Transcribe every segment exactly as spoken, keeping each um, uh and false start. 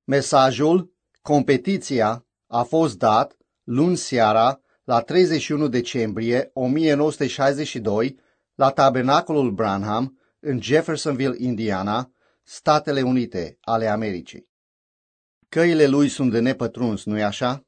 Mesajul, competiția, a fost dat luni seara la treizeci și unu decembrie o mie nouă sute șaizeci și doi la Tabernacolul Branham în Jeffersonville, Indiana, Statele Unite ale Americii. Căile lui sunt de nepătruns, nu-i așa?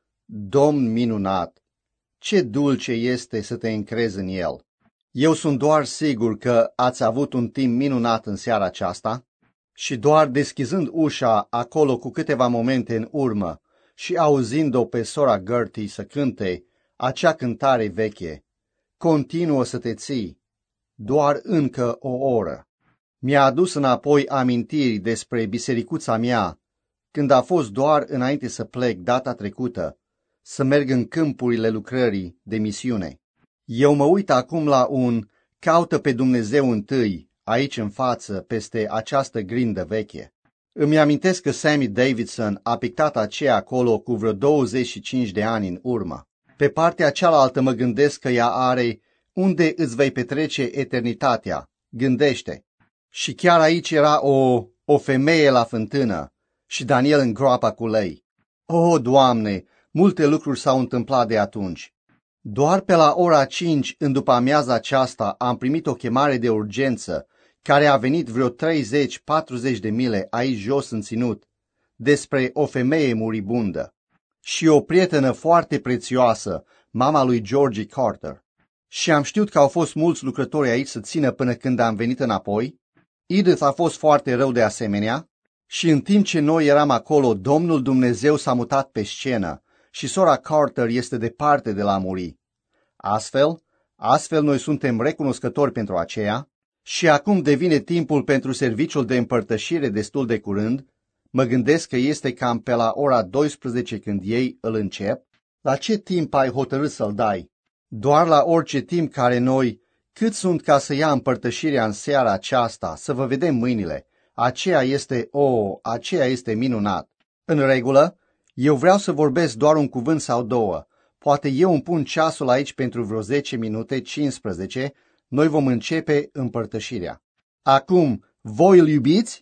Domn minunat! Ce dulce este să te încrezi în el! Eu sunt doar sigur că ați avut un timp minunat în seara aceasta și doar deschizând ușa acolo cu câteva momente în urmă și auzind-o pe sora Gertie să cânte acea cântare veche, continuă să te ții, doar încă o oră. Mi-a adus înapoi amintiri despre bisericuța mea, când a fost doar înainte să plec data trecută, să merg în câmpurile lucrării de misiune. Eu mă uit acum la un caută pe Dumnezeu întâi, aici în față, peste această grindă veche. Îmi amintesc că Sammy Davidson a pictat aceea acolo cu vreo douăzeci și cinci de ani în urmă. Pe partea cealaltă mă gândesc că ea are unde îți vei petrece eternitatea, gândește. Și chiar aici era o, o femeie la fântână și Daniel în groapa cu lei. O, Doamne, multe lucruri s-au întâmplat de atunci. Doar pe la ora cinci în după amiaza aceasta am primit o chemare de urgență care a venit vreo treizeci patruzeci de mile aici jos în ținut, despre o femeie muribundă și o prietenă foarte prețioasă, mama lui Georgie Carter. Și am știut că au fost mulți lucrători aici să țină până când am venit înapoi. Edith a fost foarte rău de asemenea și în timp ce noi eram acolo, Domnul Dumnezeu s-a mutat pe scenă și sora Carter este departe de la a muri. Astfel, astfel noi suntem recunoscători pentru aceea și acum devine timpul pentru serviciul de împărtășire destul de curând. Mă gândesc că este cam pe la ora douăsprezece când ei îl încep. La ce timp ai hotărât să-l dai? Doar la orice timp care noi, cât sunt ca să ia împărtășirea în seara aceasta, să vă vedem mâinile. Aceea este, o, oh, aceea este minunat. În regulă, eu vreau să vorbesc doar un cuvânt sau două. Poate eu îmi pun ceasul aici pentru vreo zece minute, cincisprezece, noi vom începe împărtășirea. Acum, voi îl iubiți?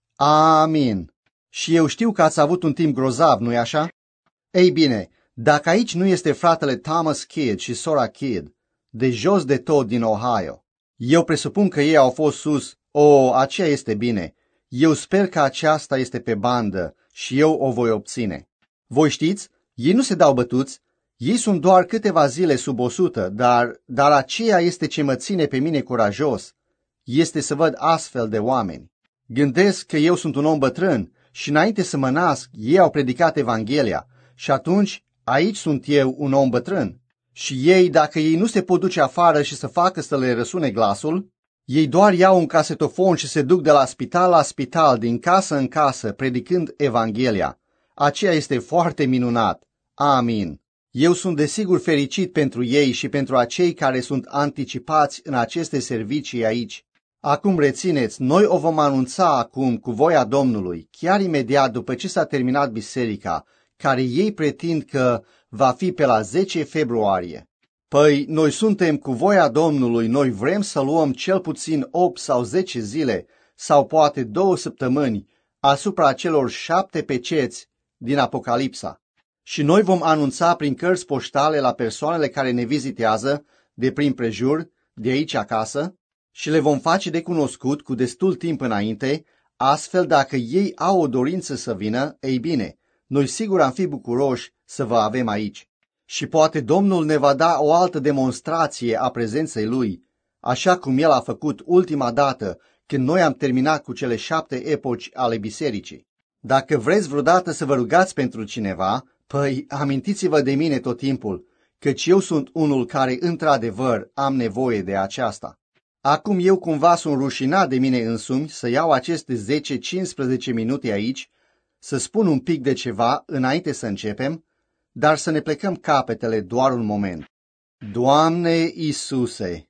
Amin. Și eu știu că ați avut un timp grozav, nu-i așa? Ei bine, dacă aici nu este fratele Thomas Kidd și sora Kidd, de jos de tot din Ohio, eu presupun că ei au fost sus. O, aceea este bine. Eu sper că aceasta este pe bandă și eu o voi obține. Voi știți, ei nu se dau bătuți, ei sunt doar câteva zile sub o sută, dar, dar aceea este ce mă ține pe mine curajos, este să văd astfel de oameni. Gândesc că eu sunt un om bătrân și înainte să mă nasc, ei au predicat Evanghelia și atunci aici sunt eu un om bătrân. Și ei, dacă ei nu se pot duce afară și să facă să le răsune glasul, ei doar iau un casetofon și se duc de la spital la spital, din casă în casă, predicând Evanghelia. Aceea este foarte minunat. Amin. Eu sunt desigur fericit pentru ei și pentru acei care sunt anticipați în aceste servicii aici. Acum rețineți, noi o vom anunța acum cu voia Domnului, chiar imediat după ce s-a terminat biserica, care ei pretind că va fi pe la zece februarie. Păi, noi suntem cu voia Domnului, noi vrem să luăm cel puțin opt sau zece zile, sau poate două săptămâni, asupra celor șapte peceți din Apocalipsa. Și noi vom anunța prin cărți poștale la persoanele care ne vizitează, de prin prejur, de aici acasă, și le vom face de cunoscut cu destul timp înainte, astfel dacă ei au o dorință să vină, ei bine, noi sigur am fi bucuroși să vă avem aici. Și poate Domnul ne va da o altă demonstrație a prezenței Lui, așa cum El a făcut ultima dată când noi am terminat cu cele șapte epoci ale bisericii. Dacă vreți vreodată să vă rugați pentru cineva, păi amintiți-vă de mine tot timpul, căci eu sunt unul care într-adevăr am nevoie de aceasta. Acum eu cumva sunt rușinat de mine însumi să iau aceste zece cincisprezece minute aici, să spun un pic de ceva înainte să începem, dar să ne plecăm capetele doar un moment. Doamne Iisuse,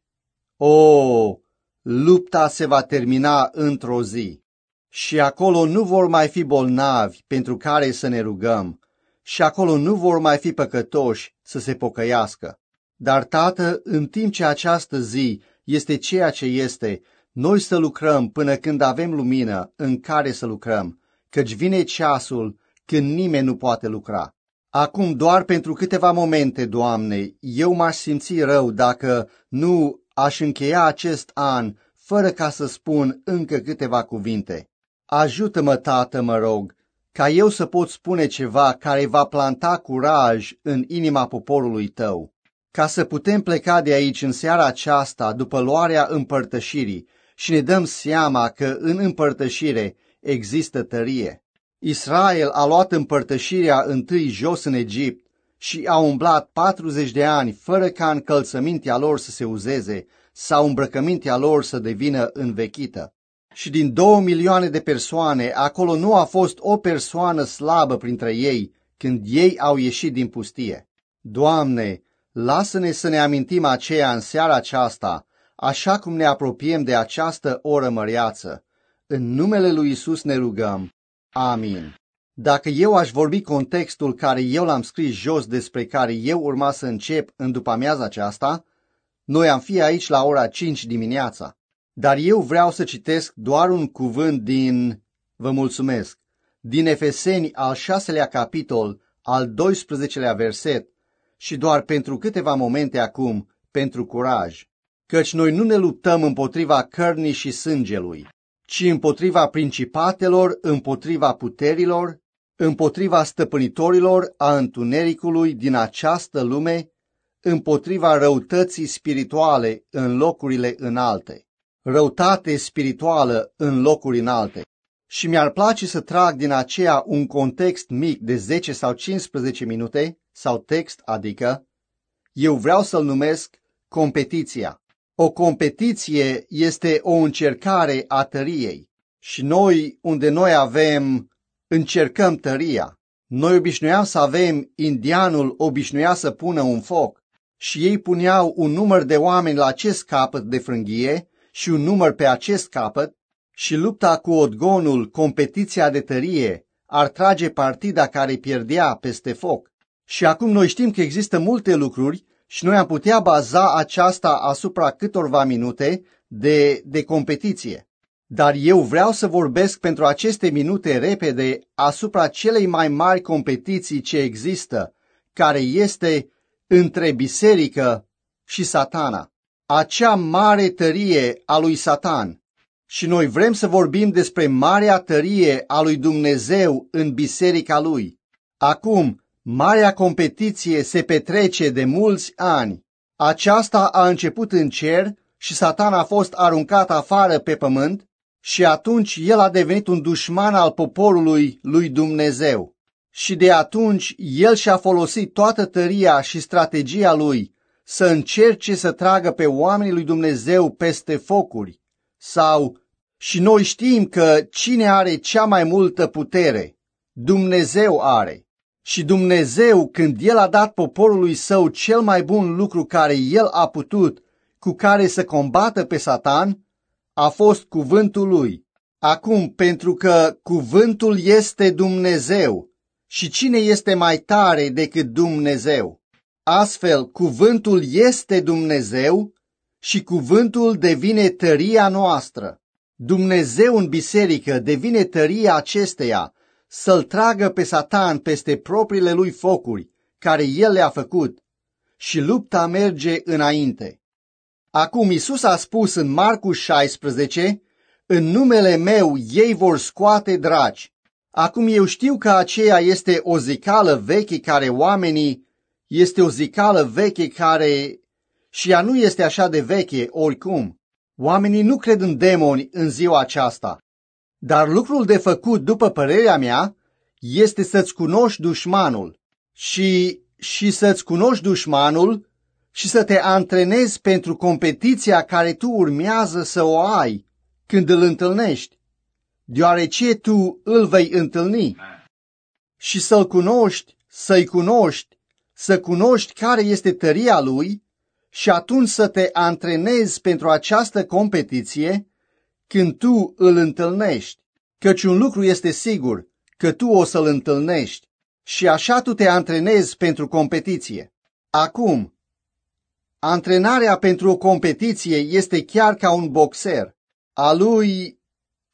o, lupta se va termina într-o zi și acolo nu vor mai fi bolnavi pentru care să ne rugăm și acolo nu vor mai fi păcătoși să se pocăiască. Dar, Tată, în timp ce această zi este ceea ce este, noi să lucrăm până când avem lumină în care să lucrăm, căci vine ceasul când nimeni nu poate lucra. Acum, doar pentru câteva momente, Doamne, eu m-aș simți rău dacă nu aș încheia acest an fără ca să spun încă câteva cuvinte. Ajută-mă, Tată, mă rog, ca eu să pot spune ceva care va planta curaj în inima poporului Tău, ca să putem pleca de aici în seara aceasta după luarea împărtășirii și ne dăm seama că în împărtășire există tărie. Israel a luat împărtășirea întâi jos în Egipt și a umblat patruzeci de ani fără ca încălțămintea lor să se uzeze sau îmbrăcămintea lor să devină învechită. Și din două milioane de persoane, acolo nu a fost o persoană slabă printre ei când ei au ieșit din pustie. Doamne, lasă-ne să ne amintim aceea în seara aceasta, așa cum ne apropiem de această oră măreață. În numele lui Isus ne rugăm. Amin. Dacă eu aș vorbi contextul care eu l-am scris jos despre care eu urma să încep în după-amiaza aceasta, noi am fi aici la ora cinci dimineața. Dar eu vreau să citesc doar un cuvânt din, vă mulțumesc, din Efeseni al șaselea capitol, al doisprezecelea verset și doar pentru câteva momente acum, pentru curaj. Căci noi nu ne luptăm împotriva cărnii și sângelui, ci împotriva principatelor, împotriva puterilor, împotriva stăpânitorilor a întunericului din această lume, împotriva răutății spirituale în locurile înalte. Răutate spirituală în locuri înalte. Și mi-ar place să trag din aceea un context mic de zece sau cincisprezece minute, sau text, adică, eu vreau să-l numesc competiția. O competiție este o încercare a tăriei și noi, unde noi avem, încercăm tăria. Noi obișnuiam să avem, indianul obișnuia să pună un foc și ei puneau un număr de oameni la acest capăt de frânghie și un număr pe acest capăt și lupta cu odgonul, competiția de tărie, ar trage partida care pierdea peste foc. Și acum noi știm că există multe lucruri și noi am putea baza aceasta asupra câtorva minute de, de competiție. Dar eu vreau să vorbesc pentru aceste minute repede asupra celei mai mari competiții ce există, care este între biserică și Satana. Acea mare tărie a lui Satan. Și noi vrem să vorbim despre marea tărie a lui Dumnezeu în biserica lui. Acum, marea competiție se petrece de mulți ani. Aceasta a început în cer și Satan a fost aruncat afară pe pământ și atunci el a devenit un dușman al poporului lui Dumnezeu. Și de atunci el și-a folosit toată tăria și strategia lui să încerce să tragă pe oamenii lui Dumnezeu peste focuri. Sau, și noi știm că cine are cea mai multă putere? Dumnezeu are. Și Dumnezeu, când El a dat poporului său cel mai bun lucru care El a putut, cu care să combată pe Satan, a fost cuvântul Lui. Acum, pentru că cuvântul este Dumnezeu, și cine este mai tare decât Dumnezeu? Astfel, cuvântul este Dumnezeu și cuvântul devine tăria noastră. Dumnezeu în biserică devine tăria acesteia să-l tragă pe Satan peste propriile lui focuri, care el le-a făcut, și lupta merge înainte. Acum Iisus a spus în Marcu șaisprezece, în numele meu ei vor scoate draci. Acum eu știu că aceea este o zicală veche care oamenii, este o zicală veche care, și ea nu este așa de veche oricum. Oamenii nu cred în demoni în ziua aceasta. Dar lucrul de făcut, după părerea mea, este să-ți cunoști dușmanul și, și să-ți cunoști dușmanul și să te antrenezi pentru competiția care tu urmează să o ai când îl întâlnești, deoarece tu îl vei întâlni. Și să-l cunoști, să-i cunoști, să cunoști care este tăria lui și atunci să te antrenezi pentru această competiție când tu îl întâlnești. Căci un lucru este sigur, că tu o să-l întâlnești și așa tu te antrenezi pentru competiție. Acum, antrenarea pentru o competiție este chiar ca un boxer. A lui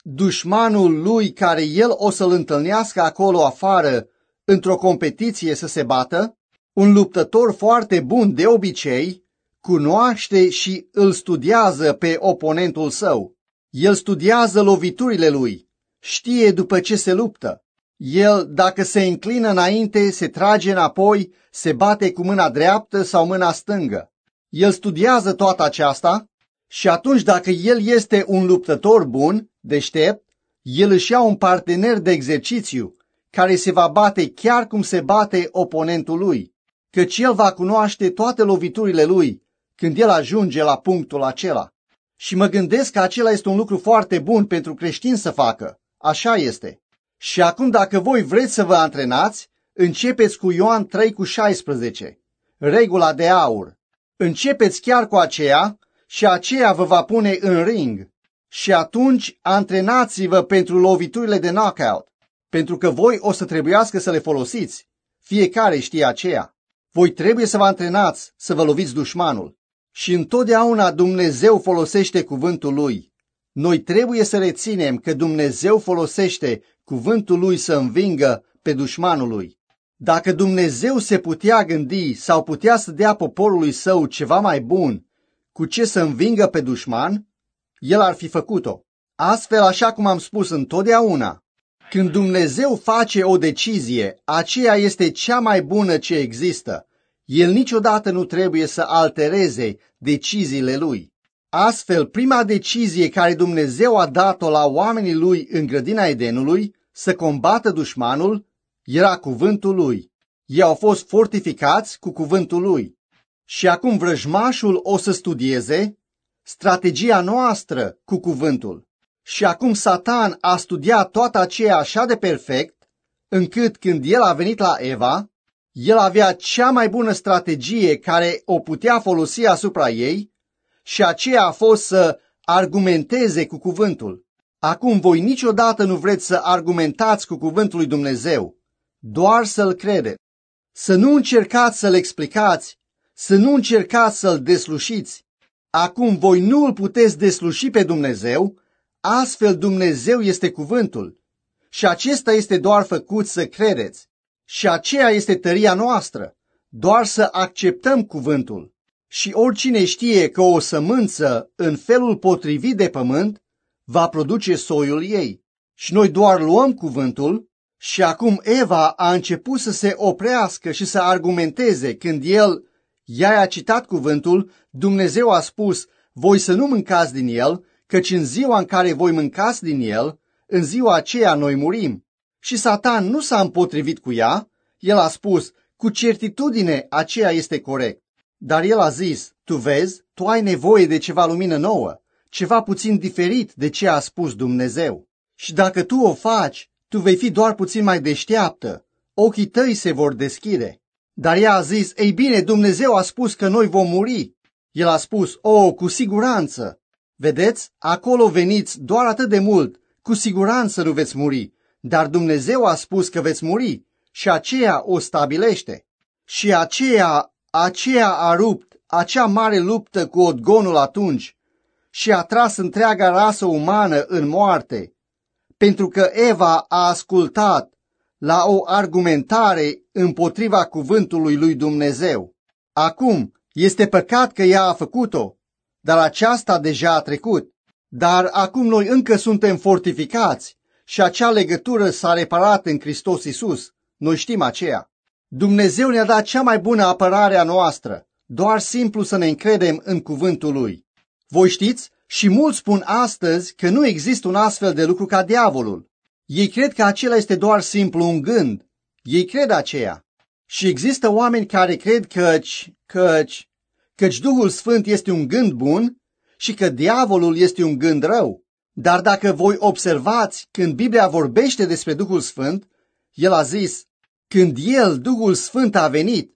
dușmanul lui care el o să-l întâlnească acolo afară într-o competiție să se bată, un luptător foarte bun de obicei cunoaște și îl studiază pe oponentul său. El studiază loviturile lui, știe după ce se luptă. El, dacă se înclină înainte, se trage înapoi, se bate cu mâna dreaptă sau mâna stângă. El studiază toată aceasta și atunci, dacă el este un luptător bun, deștept, el își ia un partener de exercițiu care se va bate chiar cum se bate oponentul lui, căci el va cunoaște toate loviturile lui când el ajunge la punctul acela. Și mă gândesc că acela este un lucru foarte bun pentru creștini să facă. Așa este. Și acum, dacă voi vreți să vă antrenați, începeți cu Ioan trei cu șaisprezece, regula de aur. Începeți chiar cu aceea și aceea vă va pune în ring. Și atunci antrenați-vă pentru loviturile de knockout, pentru că voi o să trebuiască să le folosiți. Fiecare știe aceea. Voi trebuie să vă antrenați să vă loviți dușmanul. Și întotdeauna Dumnezeu folosește cuvântul Lui. Noi trebuie să reținem că Dumnezeu folosește cuvântul Lui să învingă pe dușmanul Lui. Dacă Dumnezeu se putea gândi sau putea să dea poporului Său ceva mai bun cu ce să învingă pe dușman, El ar fi făcut-o. Astfel, așa cum am spus întotdeauna, când Dumnezeu face o decizie, aceea este cea mai bună ce există. El niciodată nu trebuie să altereze deciziile Lui. Astfel, prima decizie care Dumnezeu a dat-o la oamenii Lui în grădina Edenului, să combată dușmanul, era cuvântul Lui. Ei au fost fortificați cu cuvântul Lui. Și acum vrăjmașul o să studieze strategia noastră cu cuvântul. Și acum Satan a studiat toată aceea așa de perfect, încât când el a venit la Eva, el avea cea mai bună strategie care o putea folosi asupra ei și aceea a fost să argumenteze cu cuvântul. Acum voi niciodată nu vreți să argumentați cu cuvântul lui Dumnezeu, doar să-l credeți. Să nu încercați să-l explicați, să nu încercați să-l deslușiți. Acum voi nu îl puteți desluși pe Dumnezeu, astfel Dumnezeu este cuvântul și acesta este doar făcut să credeți. Și aceea este tăria noastră, doar să acceptăm cuvântul. Și oricine știe că o sămânță în felul potrivit de pământ va produce soiul ei. Și noi doar luăm cuvântul și acum Eva a început să se oprească și să argumenteze când el i-a citat cuvântul. Dumnezeu a spus, voi să nu mâncați din el, căci în ziua în care voi mâncați din el, în ziua aceea noi murim. Și Satan nu s-a împotrivit cu ea, el a spus, cu certitudine aceea este corect. Dar el a zis, tu vezi, tu ai nevoie de ceva lumină nouă, ceva puțin diferit de ce a spus Dumnezeu. Și dacă tu o faci, tu vei fi doar puțin mai deșteaptă, ochii tăi se vor deschide. Dar ea a zis, ei bine, Dumnezeu a spus că noi vom muri. El a spus, o, cu siguranță. Vedeți, acolo veniți doar atât de mult, cu siguranță nu veți muri. Dar Dumnezeu a spus că veți muri și aceea o stabilește. Și aceea, aceea a rupt acea mare luptă cu Odgonul atunci și a tras întreaga rasă umană în moarte, pentru că Eva a ascultat la o argumentare împotriva cuvântului lui Dumnezeu. Acum, este păcat că ea a făcut-o, dar aceasta deja a trecut. Dar acum noi încă suntem fortificați și acea legătură s-a reparat în Hristos Iisus. Noi știm aceea. Dumnezeu ne-a dat cea mai bună apărare a noastră, doar simplu să ne încredem în cuvântul Lui. Voi știți, și mulți spun astăzi că nu există un astfel de lucru ca diavolul. Ei cred că acela este doar simplu un gând. Ei cred aceea. Și există oameni care cred căci, căci, căci Duhul Sfânt este un gând bun și că diavolul este un gând rău. Dar dacă voi observați, când Biblia vorbește despre Duhul Sfânt, el a zis, când El, Duhul Sfânt, a venit,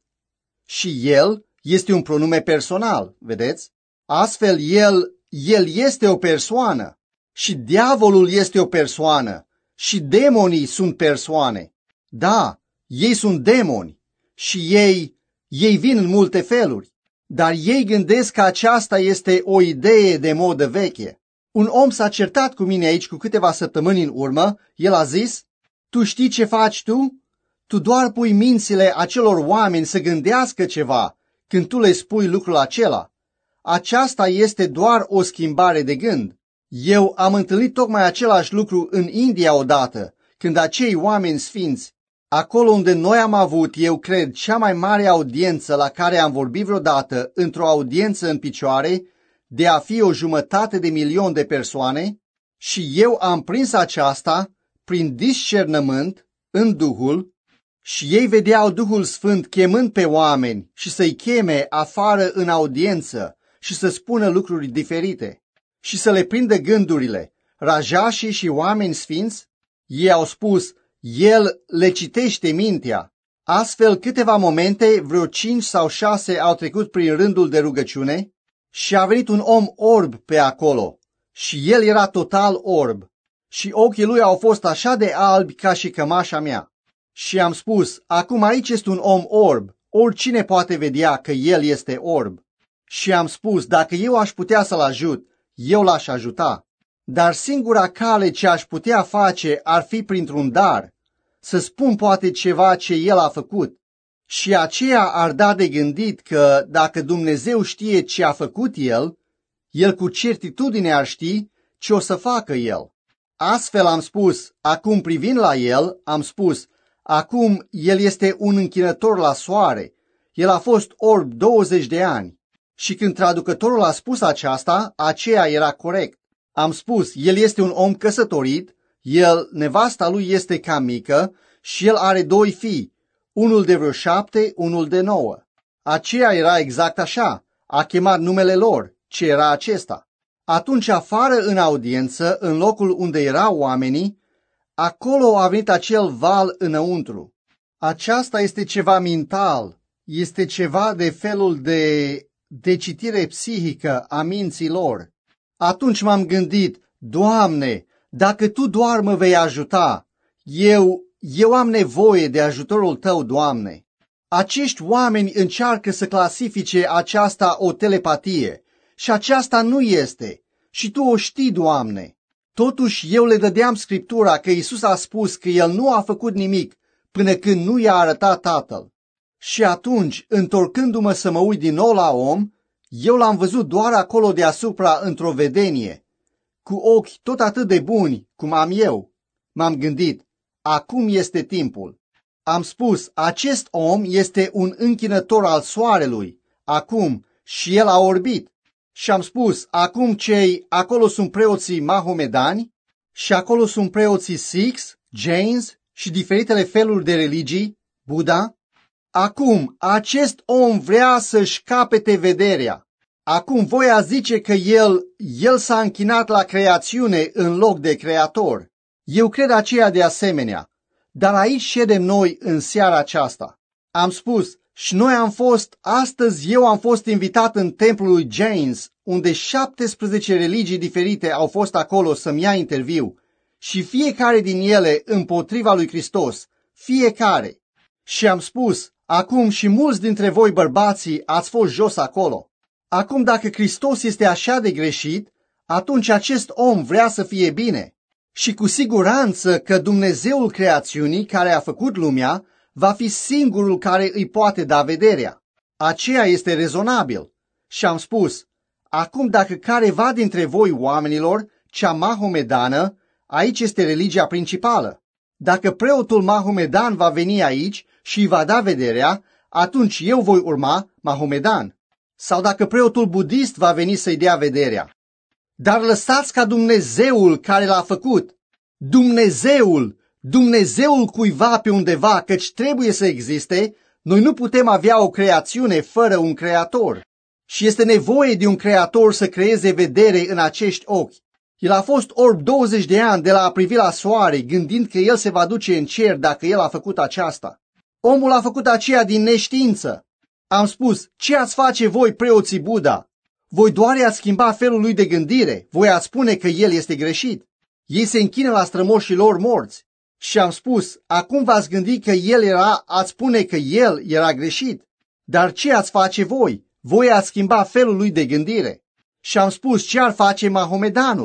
și El este un pronume personal, vedeți? Astfel, El, El este o persoană și diavolul este o persoană și demonii sunt persoane. Da, ei sunt demoni și ei, ei vin în multe feluri, dar ei gândesc că aceasta este o idee de modă veche. Un om s-a certat cu mine aici cu câteva săptămâni în urmă. El a zis, tu știi ce faci tu? Tu doar pui mințile acelor oameni să gândească ceva când tu le spui lucrul acela. Aceasta este doar o schimbare de gând. Eu am întâlnit tocmai același lucru în India odată, când acei oameni sfinți, acolo unde noi am avut, eu cred, cea mai mare audiență la care am vorbit vreodată într-o audiență în picioare, de a fi o jumătate de milion de persoane, și eu am prins aceasta prin discernământ în Duhul, și ei vedeau Duhul Sfânt chemând pe oameni și să-i cheme afară în audiență și să spună lucruri diferite și să le prindă gândurile. Rajașii și oameni sfinți, ei au spus, el le citește mintea. Astfel, câteva momente, vreo cinci sau șase au trecut prin rândul de rugăciune și a venit un om orb pe acolo și el era total orb și ochii lui au fost așa de albi ca și cămașa mea. Și am spus, acum aici este un om orb, oricine poate vedea că el este orb. Și am spus, dacă eu aș putea să-l ajut, eu l-aș ajuta. Dar singura cale ce aș putea face ar fi printr-un dar, să spun poate ceva ce el a făcut. Și aceea ar da de gândit că dacă Dumnezeu știe ce a făcut el, el cu certitudine ar ști ce o să facă el. Astfel am spus, acum privind la el, am spus, acum el este un închinător la soare, el a fost orb douăzeci de ani. Și când traducătorul a spus aceasta, aceea era corect. Am spus, el este un om căsătorit, el, nevasta lui este cam mică și el are doi fii, unul de vreo șapte, unul de nouă. Aceea era exact așa, a chemat numele lor, ce era acesta. Atunci afară în audiență, în locul unde erau oamenii, acolo a venit acel val înăuntru. Aceasta este ceva mental, este ceva de felul de, de citire psihică a minții lor. Atunci m-am gândit, Doamne, dacă Tu doar mă vei ajuta, eu, eu am nevoie de ajutorul Tău, Doamne. Acești oameni încearcă să clasifice aceasta o telepatie și aceasta nu este și Tu o știi, Doamne. Totuși eu le dădeam Scriptura că Iisus a spus că El nu a făcut nimic până când nu i-a arătat Tatăl. Și atunci, întorcându-mă să mă uit din nou la om, eu l-am văzut doar acolo deasupra într-o vedenie, cu ochi tot atât de buni cum am eu. M-am gândit, acum este timpul. Am spus, acest om este un închinător al soarelui, acum, și el a orbit. Și am spus, acum cei, acolo sunt preoții mahomedani și acolo sunt preoții Sikhs, Jains și diferitele feluri de religii, Buddha. Acum, acest om vrea să-și capete vederea. Acum voia zice că el, el s-a închinat la creațiune în loc de creator. Eu cred aceea de asemenea, dar aici ședem noi în seara aceasta. Am spus, și noi am fost, astăzi eu am fost invitat în templul lui Jains, unde șaptesprezece religii diferite au fost acolo să-mi ia interviu și fiecare din ele împotriva lui Hristos, fiecare. Și am spus, acum și mulți dintre voi bărbații ați fost jos acolo. Acum dacă Hristos este așa de greșit, atunci acest om vrea să fie bine. Și cu siguranță că Dumnezeul creațiunii care a făcut lumea va fi singurul care îi poate da vederea. Aceea este rezonabil. Și am spus, acum dacă careva dintre voi oamenilor, cea mahomedană, aici este religia principală. Dacă preotul mahomedan va veni aici și îi va da vederea, atunci eu voi urma mahomedan. Sau dacă preotul budist va veni să-i dea vederea. Dar lăsați ca Dumnezeul care l-a făcut, Dumnezeul, Dumnezeul cuiva pe undeva, căci trebuie să existe, noi nu putem avea o creațiune fără un creator. Și este nevoie de un creator să creeze vedere în acești ochi. El a fost orb douăzeci de ani de la a privi la soare, gândind că el se va duce în cer dacă el a făcut aceasta. Omul a făcut aceea din neștiință. Am spus, ce ați face voi, preoții Buddha? Voi doar i-ați schimba felul lui de gândire, voi ați spune că el este greșit. Ei se închină la strămoșii lor morți. Și am spus, acum v-ați gândit că el era, ați spune că el era greșit. Dar ce ați face voi? Voi ați schimba felul lui de gândire. Și am spus, ce ar face mahomedanul?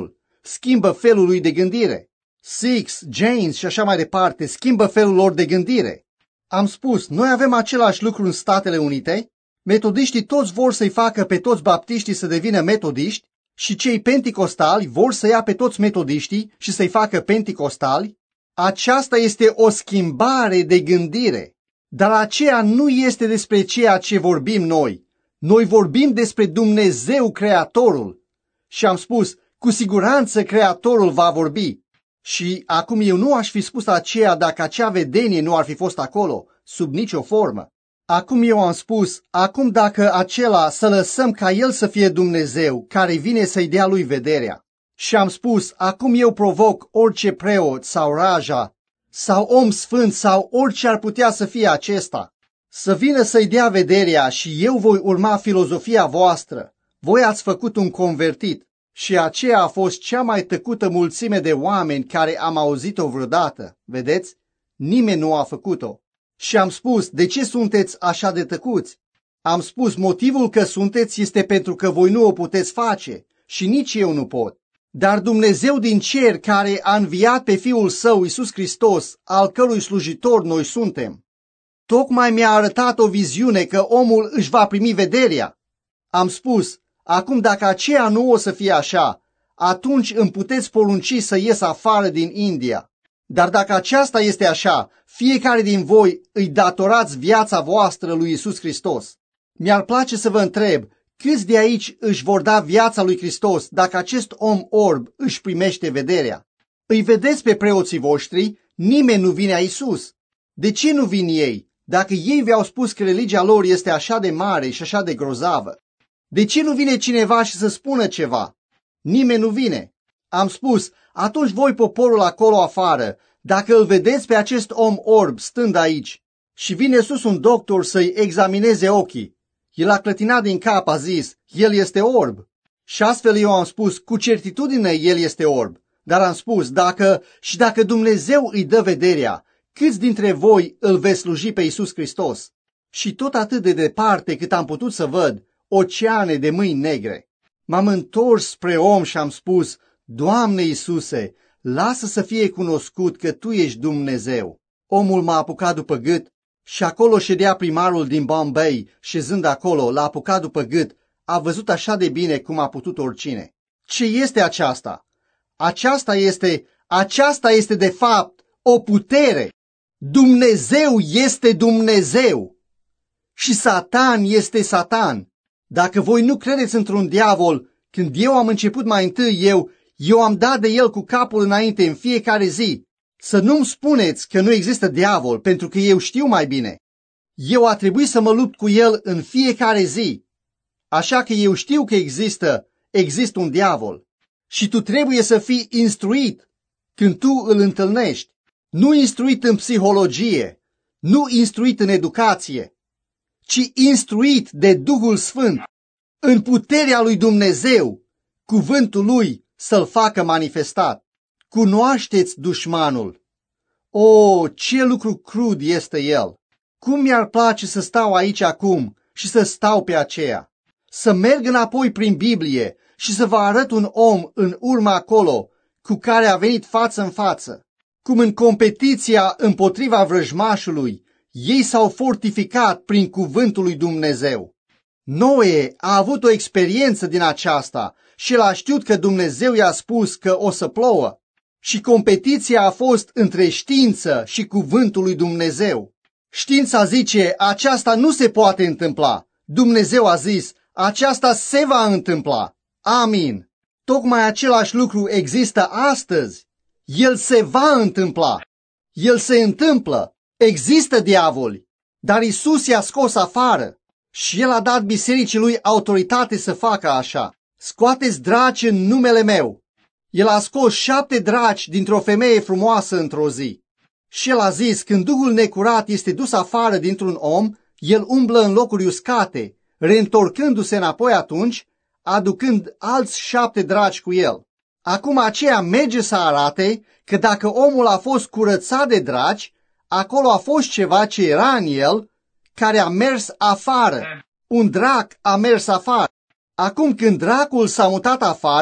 schimbă felul lui de gândire. Six, James și așa mai departe schimbă felul lor de gândire. Am spus, noi avem același lucru în Statele Unite, metodiștii toți vor să-i facă pe toți baptiștii să devină metodiști și cei penticostali vor să ia pe toți metodiștii și să-i facă penticostali. Aceasta este o schimbare de gândire, dar aceea nu este despre ceea ce vorbim noi. Noi vorbim despre Dumnezeu Creatorul și am spus, cu siguranță Creatorul va vorbi. Și acum eu nu aș fi spus aceea dacă acea vedenie nu ar fi fost acolo, sub nicio formă. Acum eu am spus, acum dacă acela să lăsăm ca el să fie Dumnezeu, care vine să-i dea lui vederea. Și am spus, acum eu provoc orice preot sau raja, sau om sfânt sau orice ar putea să fie acesta, să vină să-i dea vederea și eu voi urma filozofia voastră. Voi ați făcut un convertit. Și aceea a fost cea mai tăcută mulțime de oameni care am auzit-o vreodată. Vedeți? Nimeni nu a făcut-o. Și am spus, de ce sunteți așa de tăcuți? Am spus, motivul că sunteți este pentru că voi nu o puteți face și nici eu nu pot. Dar Dumnezeu din cer care a înviat pe Fiul Său, Iisus Hristos, al cărui slujitor noi suntem, tocmai mi-a arătat o viziune că omul își va primi vederea. Am spus, acum dacă aceea nu o să fie așa, atunci îmi puteți porunci să ies afară din India. Dar dacă aceasta este așa, fiecare din voi îi datorați viața voastră lui Iisus Hristos. Mi-ar place să vă întreb, câți de aici își vor da viața lui Hristos dacă acest om orb își primește vederea? Îi vedeți pe preoții voștri, nimeni nu vine a Iisus. De ce nu vin ei, dacă ei vi-au spus că religia lor este așa de mare și așa de grozavă? De ce nu vine cineva și să spună ceva? Nimeni nu vine. Am spus, atunci voi poporul acolo afară, dacă îl vedeți pe acest om orb stând aici și vine sus un doctor să-i examineze ochii, el a clătinat din cap, a zis, el este orb. Și astfel eu am spus, cu certitudine el este orb. Dar am spus, dacă și dacă Dumnezeu îi dă vederea, câți dintre voi îl veți sluji pe Iisus Hristos? Și tot atât de departe cât am putut să văd, oceane de mâini negre. M-am întors spre om și am spus, Doamne Iisuse, lasă să fie cunoscut că Tu ești Dumnezeu. Omul m-a apucat după gât și acolo ședea primarul din Bombay, șezând acolo, l-a apucat după gât, a văzut așa de bine cum a putut oricine. Ce este aceasta? Aceasta este, aceasta este de fapt o putere. Dumnezeu este Dumnezeu și Satan este Satan. Dacă voi nu credeți într-un diavol, când eu am început mai întâi eu, eu am dat de el cu capul înainte în fiecare zi. Să nu-mi spuneți că nu există diavol, pentru că eu știu mai bine. Eu a trebuit să mă lupt cu el în fiecare zi. Așa că eu știu că există, există un diavol. Și tu trebuie să fii instruit când tu îl întâlnești. Nu instruit în psihologie, nu instruit în educație, ci instruit de Duhul Sfânt, în puterea lui Dumnezeu, cuvântul lui să-l facă manifestat. Cunoașteți dușmanul. O, ce lucru crud este el! Cum mi-ar place să stau aici acum și să stau pe aceea, să merg înapoi prin Biblie și să vă arăt un om în urmă acolo cu care a venit față în față, cum în competiția împotriva vrăjmașului ei s-au fortificat prin cuvântul lui Dumnezeu. Noe a avut o experiență din aceasta și el a știut că Dumnezeu i-a spus că o să plouă. Și competiția a fost între știință și cuvântul lui Dumnezeu. Știința zice, aceasta nu se poate întâmpla. Dumnezeu a zis, aceasta se va întâmpla. Amin. Tocmai același lucru există astăzi. El se va întâmpla. El se întâmplă. Există diavoli, dar Isus i-a scos afară și el a dat bisericii lui autoritate să facă așa. Scoateți draci în numele meu. El a scos șapte draci dintr-o femeie frumoasă într-o zi. Și el a zis, când Duhul necurat este dus afară dintr-un om, el umblă în locuri uscate, reîntorcându-se înapoi atunci, aducând alți șapte draci cu el. Acum aceea merge să arate că dacă omul a fost curățat de draci, acolo a fost ceva ce era în el, care a mers afară. Un drac a mers afară. Acum când dracul s-a mutat afară,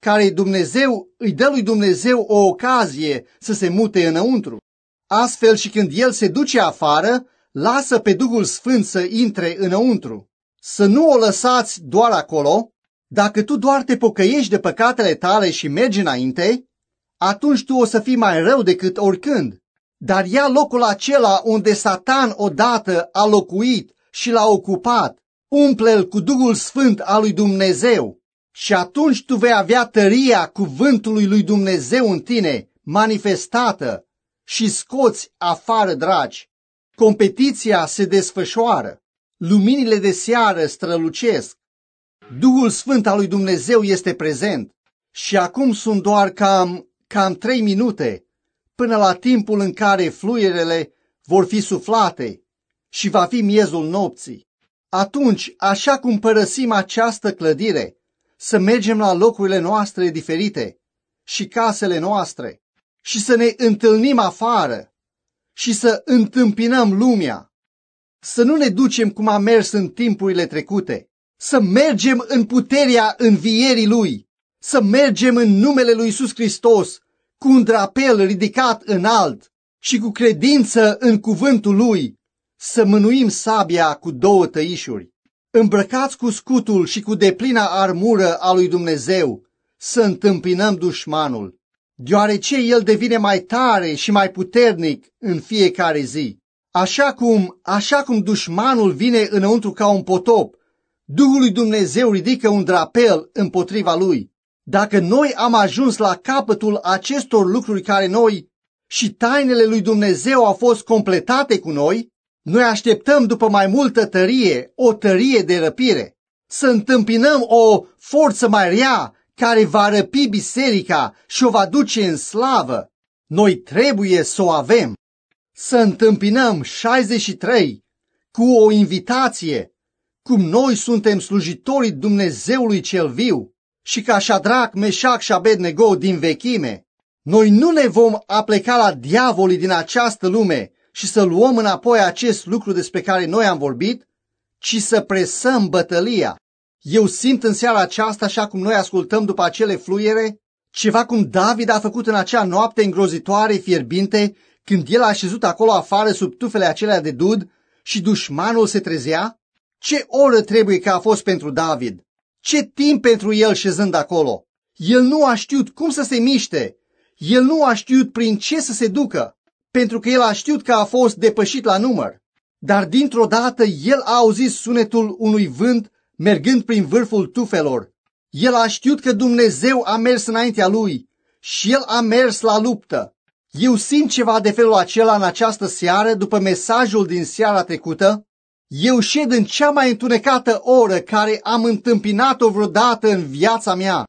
care Dumnezeu îi dă lui Dumnezeu o ocazie să se mute înăuntru. Astfel și când El se duce afară, lasă pe Duhul Sfânt să intre înăuntru. Să nu o lăsați doar acolo. Dacă tu doar te pocăiești de păcatele tale și mergi înainte, atunci tu o să fii mai rău decât oricând. Dar ia locul acela unde Satan odată a locuit și l-a ocupat, umple-l cu Duhul Sfânt al lui Dumnezeu și atunci tu vei avea tăria cuvântului lui Dumnezeu în tine manifestată și scoți afară dragi. Competiția se desfășoară, luminile de seară strălucesc, Duhul Sfânt al lui Dumnezeu este prezent și acum sunt doar cam, cam trei minute până la timpul în care fluierele vor fi suflate și va fi miezul nopții. Atunci, așa cum părăsim această clădire, să mergem la locurile noastre diferite și casele noastre și să ne întâlnim afară și să întâmpinăm lumea. Să nu ne ducem cum am mers în timpurile trecute, să mergem în puterea învierii Lui, să mergem în numele Lui Iisus Hristos cu un drapel ridicat înalt și cu credință în cuvântul Lui, să mânuim sabia cu două tăișuri, îmbrăcați cu scutul și cu deplina armură a lui Dumnezeu, să întâmpinăm dușmanul, deoarece el devine mai tare și mai puternic în fiecare zi. Așa cum, așa cum dușmanul vine înăuntru ca un potop, Duhul lui Dumnezeu ridică un drapel împotriva lui. Dacă noi am ajuns la capătul acestor lucruri care noi și tainele lui Dumnezeu au fost completate cu noi, noi așteptăm după mai multă tărie, o tărie de răpire, să întâmpinăm o forță mai rea care va răpi biserica și o va duce în slavă. Noi trebuie să o avem. Să întâmpinăm șaizeci și trei cu o invitație, cum noi suntem slujitorii Dumnezeului cel viu și ca Șadrac, Meșac și Abednego din vechime. Noi nu ne vom apleca la diavolii din această lume și să luăm înapoi acest lucru despre care noi am vorbit, ci să presăm bătălia. Eu simt în seara aceasta, așa cum noi ascultăm după acele fluiere, ceva cum David a făcut în acea noapte îngrozitoare, fierbinte, când el a așezut acolo afară sub tufele acelea de dud și dușmanul se trezea. Ce oră trebuie că a fost pentru David? Ce timp pentru el șezând acolo? El nu a știut cum să se miște. El nu a știut prin ce să se ducă, pentru că el a știut că a fost depășit la număr. Dar dintr-o dată el a auzit sunetul unui vânt mergând prin vârful tufelor. El a știut că Dumnezeu a mers înaintea lui și el a mers la luptă. Eu simt ceva de felul acela în această seară după mesajul din seara trecută. Eu șed în cea mai întunecată oră care am întâmpinat-o vreodată în viața mea.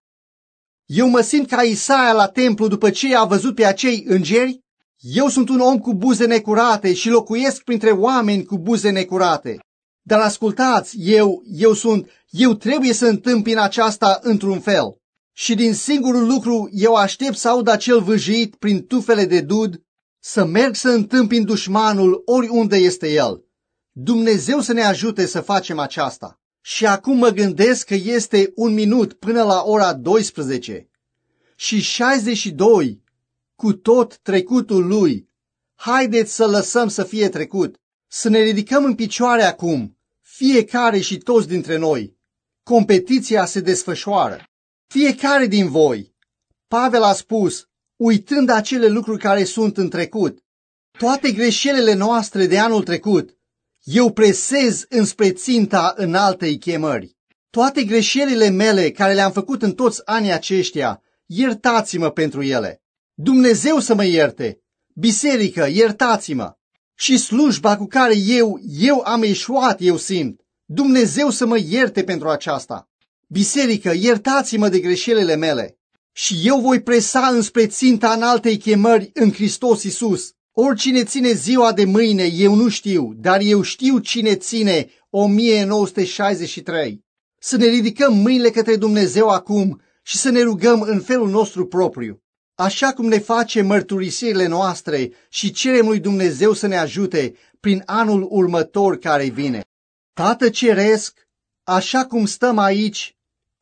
Eu mă simt ca Isaia la templu după ce a văzut pe acei îngeri. Eu sunt un om cu buze necurate și locuiesc printre oameni cu buze necurate. Dar ascultați, eu, eu sunt, eu trebuie să întâmpin aceasta într-un fel. Și din singurul lucru eu aștept să aud acel vâjit prin tufele de dud, să merg să întâmpin dușmanul oriunde este el. Dumnezeu să ne ajute să facem aceasta. Și acum mă gândesc că este un minut până la ora douăsprezece și șaizeci și doi cu tot trecutul lui. Haideți să lăsăm să fie trecut, să ne ridicăm în picioare acum, fiecare și toți dintre noi. Competiția se desfășoară. Fiecare din voi, Pavel a spus, uitând acele lucruri care sunt în trecut, toate greșelile noastre de anul trecut, eu presez înspre ținta înaltei chemări. Toate greșelile mele care le-am făcut în toți anii aceștia, iertați-mă pentru ele. Dumnezeu să mă ierte, biserică, iertați-mă. Și slujba cu care eu, eu am eșuat, eu simt. Dumnezeu să mă ierte pentru aceasta. Biserică, iertați-mă de greșelile mele. Și eu voi presa înspre ținta înaltei chemări în Hristos Iisus. Oricine ține ziua de mâine, eu nu știu, dar eu știu cine ține o mie nouă sute șaizeci și trei. Să ne ridicăm mâinile către Dumnezeu acum și să ne rugăm în felul nostru propriu. Așa cum ne facem mărturisirile noastre și cerem lui Dumnezeu să ne ajute prin anul următor care vine. Tată Ceresc, așa cum stăm aici,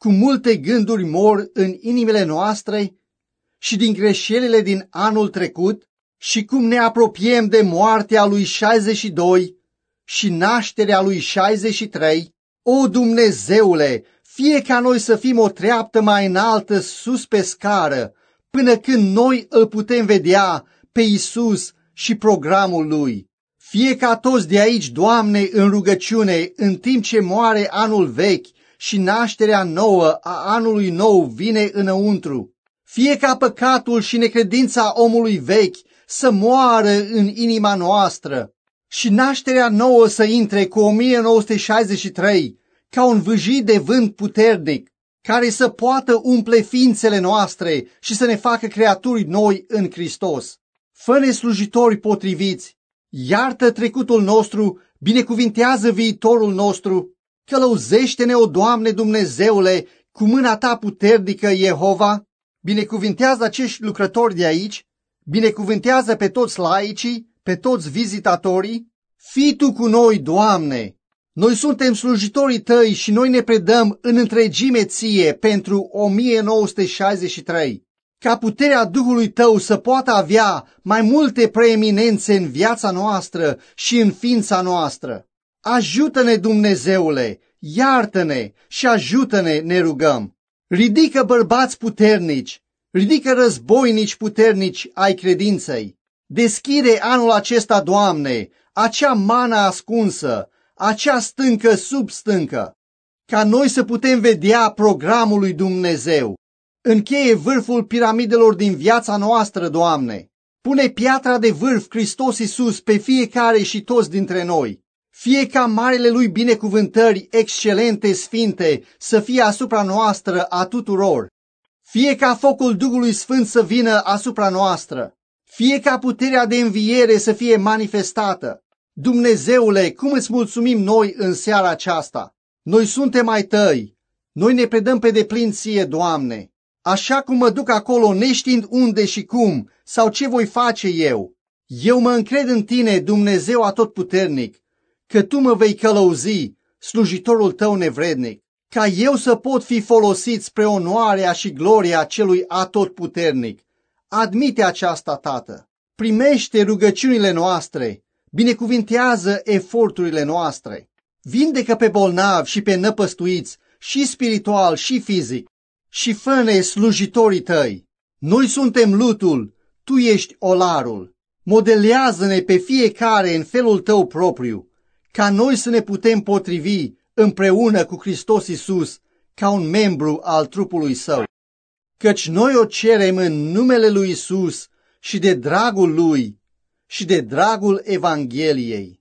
cum multe gânduri mor în inimile noastre și din greșelile din anul trecut și cum ne apropiem de moartea lui șaizeci și doi și nașterea lui șaizeci și trei, o Dumnezeule, fie ca noi să fim o treaptă mai înaltă sus pe scară, până când noi îl putem vedea pe Iisus și programul Lui. Fie ca toți de aici, Doamne, în rugăciune, în timp ce moare anul vechi și nașterea nouă a anului nou vine înăuntru, fie ca păcatul și necredința omului vechi să moară în inima noastră și nașterea nouă să intre cu o mie nouă sute șaizeci și trei ca un vâjit de vânt puternic, care să poată umple ființele noastre și să ne facă creaturi noi în Hristos. Fă-ne slujitori potriviți, iartă trecutul nostru, binecuvintează viitorul nostru, călăuzește-ne, o Doamne Dumnezeule, cu mâna Ta puternică, Jehova, binecuvintează acești lucrători de aici, binecuvintează pe toți laicii, pe toți vizitatorii, fii Tu cu noi, Doamne! Noi suntem slujitorii Tăi și noi ne predăm în întregime Ție pentru o mie nouă sute șaizeci și trei. Ca puterea Duhului Tău să poată avea mai multe preeminențe în viața noastră și în ființa noastră. Ajută-ne, Dumnezeule, iartă-ne și ajută-ne, ne rugăm. Ridică bărbați puternici, ridică războinici puternici ai credinței. Deschide anul acesta, Doamne, acea mană ascunsă, acea stâncă sub stâncă, ca noi să putem vedea programul lui Dumnezeu. Încheie vârful piramidelor din viața noastră, Doamne. Pune piatra de vârf, Hristos Iisus, pe fiecare și toți dintre noi. Fie ca marele Lui binecuvântări excelente, sfinte, să fie asupra noastră a tuturor. Fie ca focul Duhului Sfânt să vină asupra noastră. Fie ca puterea de înviere să fie manifestată. Dumnezeule, cum îți mulțumim noi în seara aceasta? Noi suntem ai Tăi. Noi ne predăm pe deplin Ție, Doamne. Așa cum mă duc acolo neștiind unde și cum sau ce voi face eu. Eu mă încred în Tine, Dumnezeu atotputernic, că Tu mă vei călăuzi, slujitorul Tău nevrednic, ca eu să pot fi folosit spre onoarea și gloria Celui atotputernic. Admite aceasta, Tată. Primește rugăciunile noastre, binecuvintează eforturile noastre. Vindecă pe bolnavi și pe năpăstuiți, și spiritual și fizic, și fă-ne slujitorii Tăi. Noi suntem lutul, Tu ești olarul. Modelează-ne pe fiecare în felul Tău propriu, ca noi să ne putem potrivi împreună cu Hristos Iisus ca un membru al trupului Său. Căci noi o cerem în numele lui Iisus și de dragul Lui și de dragul Evangheliei.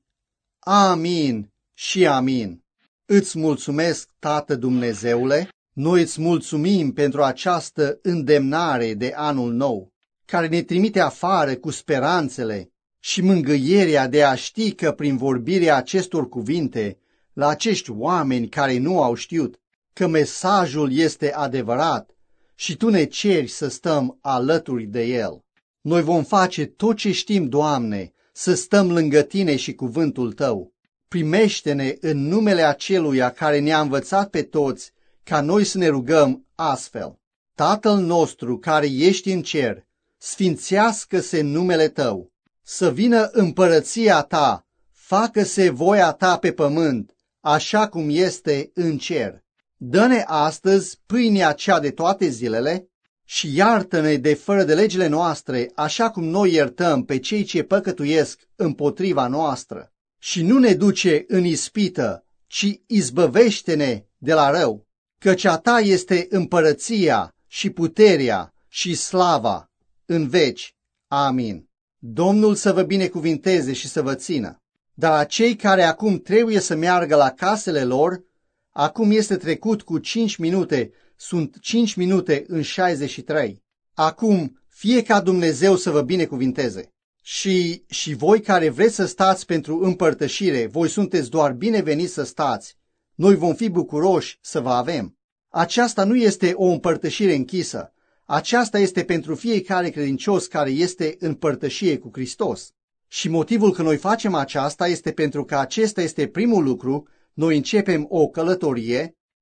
Amin și amin. Îți mulțumesc, Tată Dumnezeule, noi îți mulțumim pentru această îndemnare de anul nou, care ne trimite afară cu speranțele și mângâierea de a ști că prin vorbirea acestor cuvinte la acești oameni care nu au știut că mesajul este adevărat și Tu ne ceri să stăm alături de el. Noi vom face tot ce știm, Doamne, să stăm lângă Tine și cuvântul Tău. Primește-ne în numele aceluia care ne-a învățat pe toți ca noi să ne rugăm astfel. Tatăl nostru care ești în cer, sfințească-se numele Tău, să vină împărăția Ta, facă-se voia Ta pe pământ, așa cum este în cer. Dă-ne astăzi pâinea cea de toate zilele și iartă-ne de fără de legile noastre, așa cum noi iertăm pe cei ce păcătuiesc împotriva noastră. Și nu ne duce în ispită, ci izbăvește-ne de la rău, căci a Ta este împărăția și puterea și slava în veci. Amin. Domnul să vă binecuvinteze și să vă țină. Dar a cei care acum trebuie să meargă la casele lor, acum este trecut cu cinci minute, sunt cinci minute în șaizeci și trei. Acum, fie ca Dumnezeu să vă binecuvinteze. Și, și voi care vreți să stați pentru împărtășire, voi sunteți doar bineveniți să stați. Noi vom fi bucuroși să vă avem. Aceasta nu este o împărtășire închisă. Aceasta este pentru fiecare credincios care este în părtășie cu Hristos. Și motivul că noi facem aceasta este pentru că acesta este primul lucru, noi începem o călătorie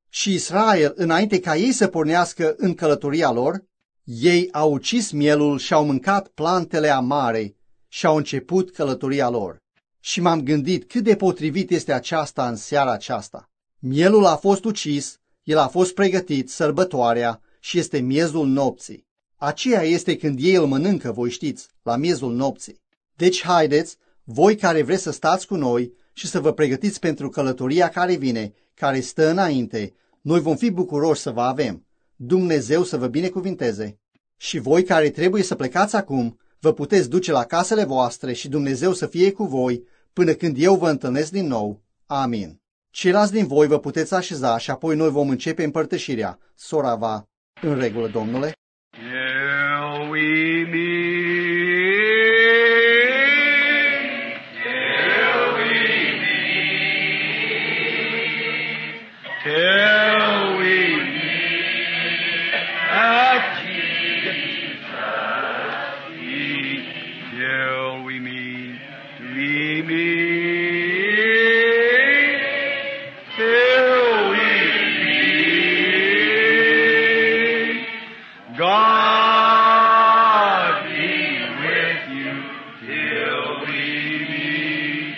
Și Israel, înainte ca ei să pornească în călătoria lor, ei au ucis mielul și au mâncat plantele amare și au început călătoria lor. Și m-am gândit cât de potrivit este aceasta în seara aceasta. Mielul a fost ucis, el a fost pregătit, sărbătoarea, și este miezul nopții. Aceea este când ei îl mănâncă, voi știți, la miezul nopții. Deci haideți, voi care vreți să stați cu noi și să vă pregătiți pentru călătoria care vine, care stă înainte, noi vom fi bucuroși să vă avem. Dumnezeu să vă binecuvinteze. Și voi care trebuie să plecați acum, vă puteți duce la casele voastre și Dumnezeu să fie cu voi până când eu vă întâlnesc din nou. Amin. Ceilalți din voi vă puteți așeza și apoi noi vom începe împărtășirea. Sora va, în regulă, domnule. Till we meet, till we meet, till we meet at Jesus' feet, till we meet, we meet, till we meet. God be with you till we meet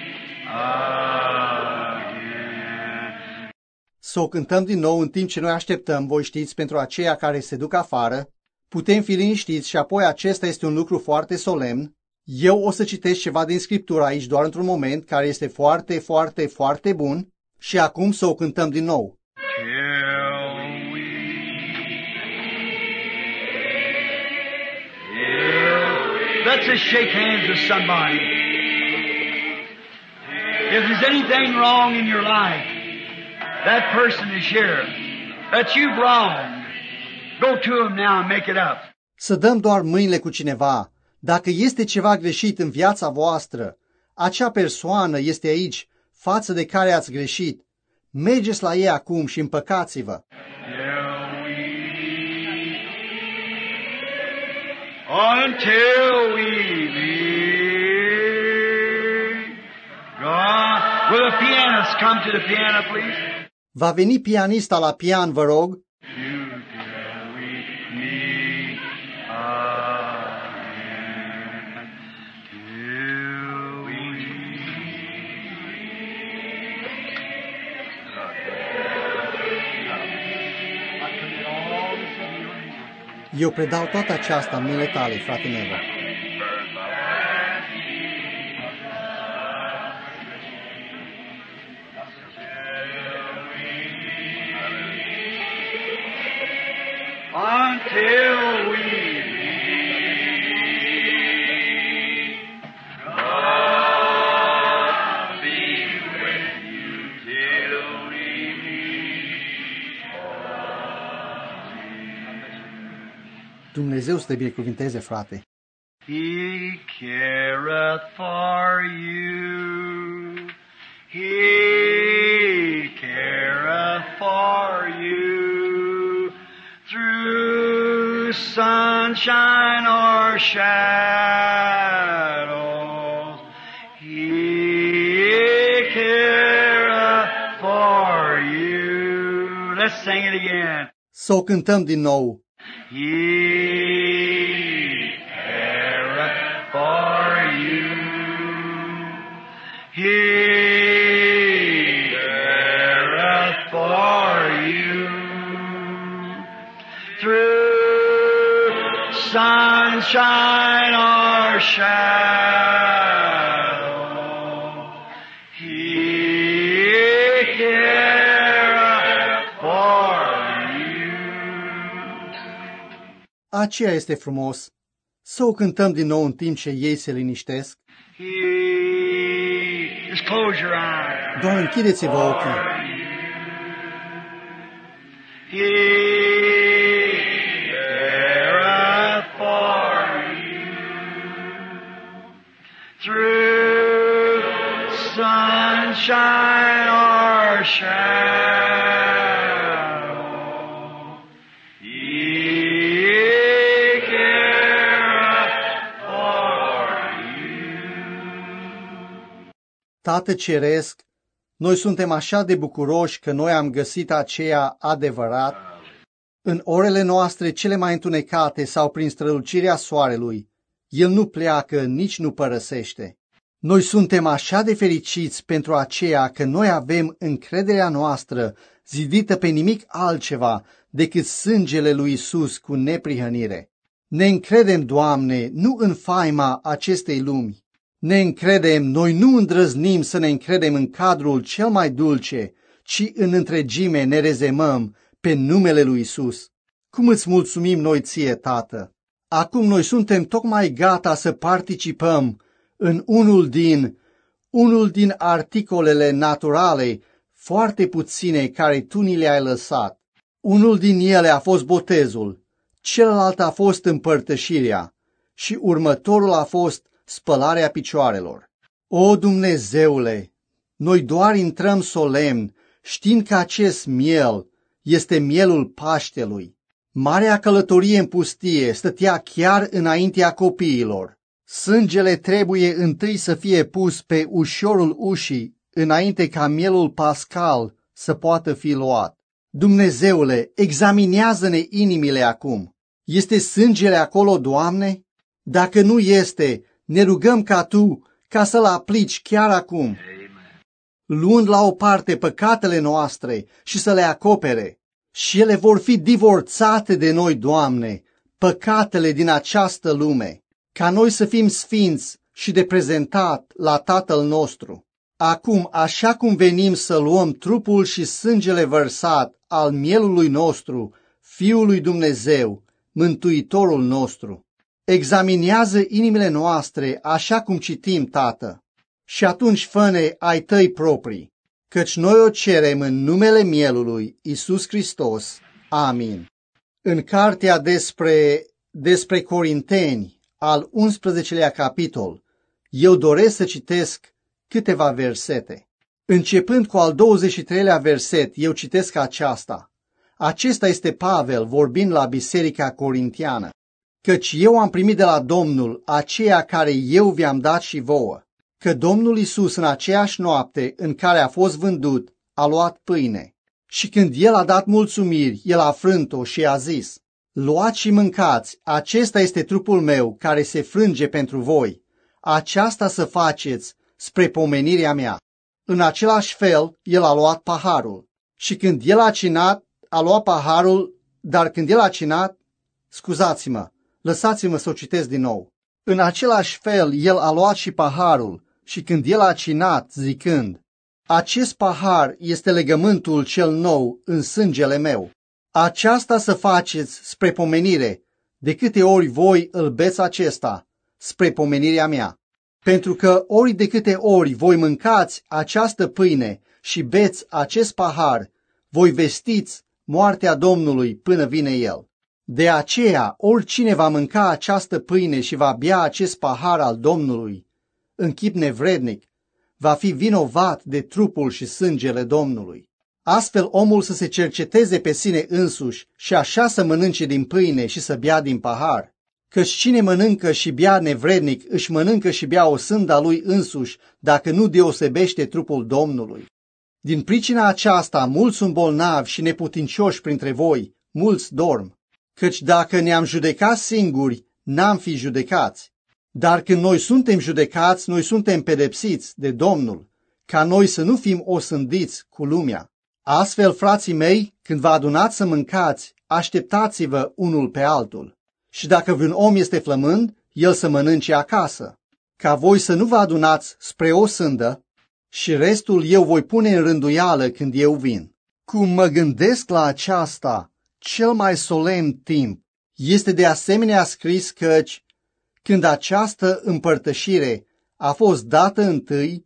again. Să o cântăm din nou în timp ce noi așteptăm, voi știți, pentru aceia care se duc afară. Putem fi liniștiți și apoi acesta este un lucru foarte solemn. Eu o să citesc ceva din Scriptură aici doar într-un moment, care este foarte, foarte, foarte bun. Și acum să o cântăm din nou. Till we, till we. Let's just shake hands with somebody. If there's anything wrong in your life, that person is here. That you've wronged. Go to him now and make it up. Să dăm doar mâinile cu cineva. Dacă este ceva greșit în viața voastră, acea persoană este aici, față de care ați greșit. Mergeți la ei acum și împăcați-vă. Until we meet. God, will the pianist come to the piano, please? Va veni pianista la pian, vă rog. Till we meet again. Till we Eu predau toată aceasta în mâinile tale, frate Nevo. until we meet. God be with you till we meet. Dumnezeu să te binecuvinteze, frate. He careth for you. He careth for you. Through sunshine or shadows, He careth for you. Let's sing it again. Să o cântăm din nou. He careth for you. He careth for you. Through sunshine or shadow, He careth for you. Aceea este frumos. Să o cântăm din nou în timp ce ei se liniștesc. He, just close your eyes. Doar închideți-vă ochii. He careth for you. Through sunshine or shadow, He careth for you. Tată ceresc, Noi suntem așa de bucuroși că noi am găsit aceea adevărat în orele noastre cele mai întunecate sau prin strălucirea soarelui. El nu pleacă, nici nu părăsește. Noi suntem așa de fericiți pentru aceea că noi avem încrederea noastră zidită pe nimic altceva decât sângele lui Isus cu neprihănire. Ne încredem, Doamne, nu în faima acestei lumi. Ne încredem, noi nu îndrăznim să ne încredem în cadrul cel mai dulce, ci în întregime ne rezemăm pe numele lui Isus. Cum îți mulțumim noi ție, Tată! Acum noi suntem tocmai gata să participăm în unul din, unul din articolele naturale, foarte puține, care tu ni le-ai lăsat. Unul din ele a fost botezul, celălalt a fost împărtășirea și următorul a fost spălarea picioarelor. O, Dumnezeule, noi doar intrăm solemn, știind că acest miel este mielul Paștelui. Marea călătorie în pustie stătea chiar înaintea copiilor. Sângele trebuie întâi să fie pus pe ușorul ușii, înainte ca mielul pascal să poată fi luat. Dumnezeule, examinează-ne inimile acum. Este sângele acolo, Doamne? Dacă nu este, ne rugăm ca Tu, ca să-l aplici chiar acum, Amen. Luând la o parte păcatele noastre și să le acopere. Și ele vor fi divorțate de noi, Doamne, păcatele din această lume, ca noi să fim sfinți și de prezentat la Tatăl nostru. Acum, așa cum venim să luăm trupul și sângele vărsat al mielului nostru, Fiul lui Dumnezeu, Mântuitorul nostru, examinează inimile noastre așa cum citim, Tată, și atunci fă-ne ai Tăi proprii, căci noi o cerem în numele mielului Iisus Hristos. Amin. În cartea despre, despre Corinteni, al unsprezecelea capitol, eu doresc să citesc câteva versete. Începând cu al douăzeci și treilea verset, eu citesc aceasta. Acesta este Pavel vorbind la biserica corintiană. Căci eu am primit de la Domnul aceea care eu vi-am dat și vouă, că Domnul Iisus în aceeași noapte în care a fost vândut, a luat pâine. Și când el a dat mulțumiri, el a frânt-o și a zis, luați și mâncați, acesta este trupul meu care se frânge pentru voi. Aceasta să faceți spre pomenirea mea. În același fel, el a luat paharul. Și când el a cinat, a luat paharul, dar când el a cinat, scuzați-mă, lăsați-mă să o citesc din nou. În același fel, el a luat și paharul și când el a cinat, zicând, acest pahar este legământul cel nou în sângele meu. Aceasta să faceți spre pomenire, de câte ori voi îl beți acesta, spre pomenirea mea. Pentru că ori de câte ori voi mâncați această pâine și beți acest pahar, voi vestiți moartea Domnului până vine El. De aceea, oricine va mânca această pâine și va bea acest pahar al Domnului, în chip nevrednic, va fi vinovat de trupul și sângele Domnului. Astfel omul să se cerceteze pe sine însuși și așa să mănânce din pâine și să bea din pahar. Căci cine mănâncă și bea nevrednic, își mănâncă și bea o sânda lui însuși, dacă nu deosebește trupul Domnului. Din pricina aceasta, mulți sunt bolnavi și neputincioși printre voi, mulți dorm. Căci dacă ne-am judecat singuri, n-am fi judecați. Dar când noi suntem judecați, noi suntem pedepsiți de Domnul, ca noi să nu fim osândiți cu lumea. Astfel, frații mei, când vă adunați să mâncați, așteptați-vă unul pe altul. Și dacă vreun om este flămând, el să mănânce acasă, ca voi să nu vă adunați spre o sândă, și restul eu voi pune în rânduială când eu vin. Cum mă gândesc la aceasta, cel mai solemn timp, este de asemenea scris căci, când această împărtășire a fost dată întâi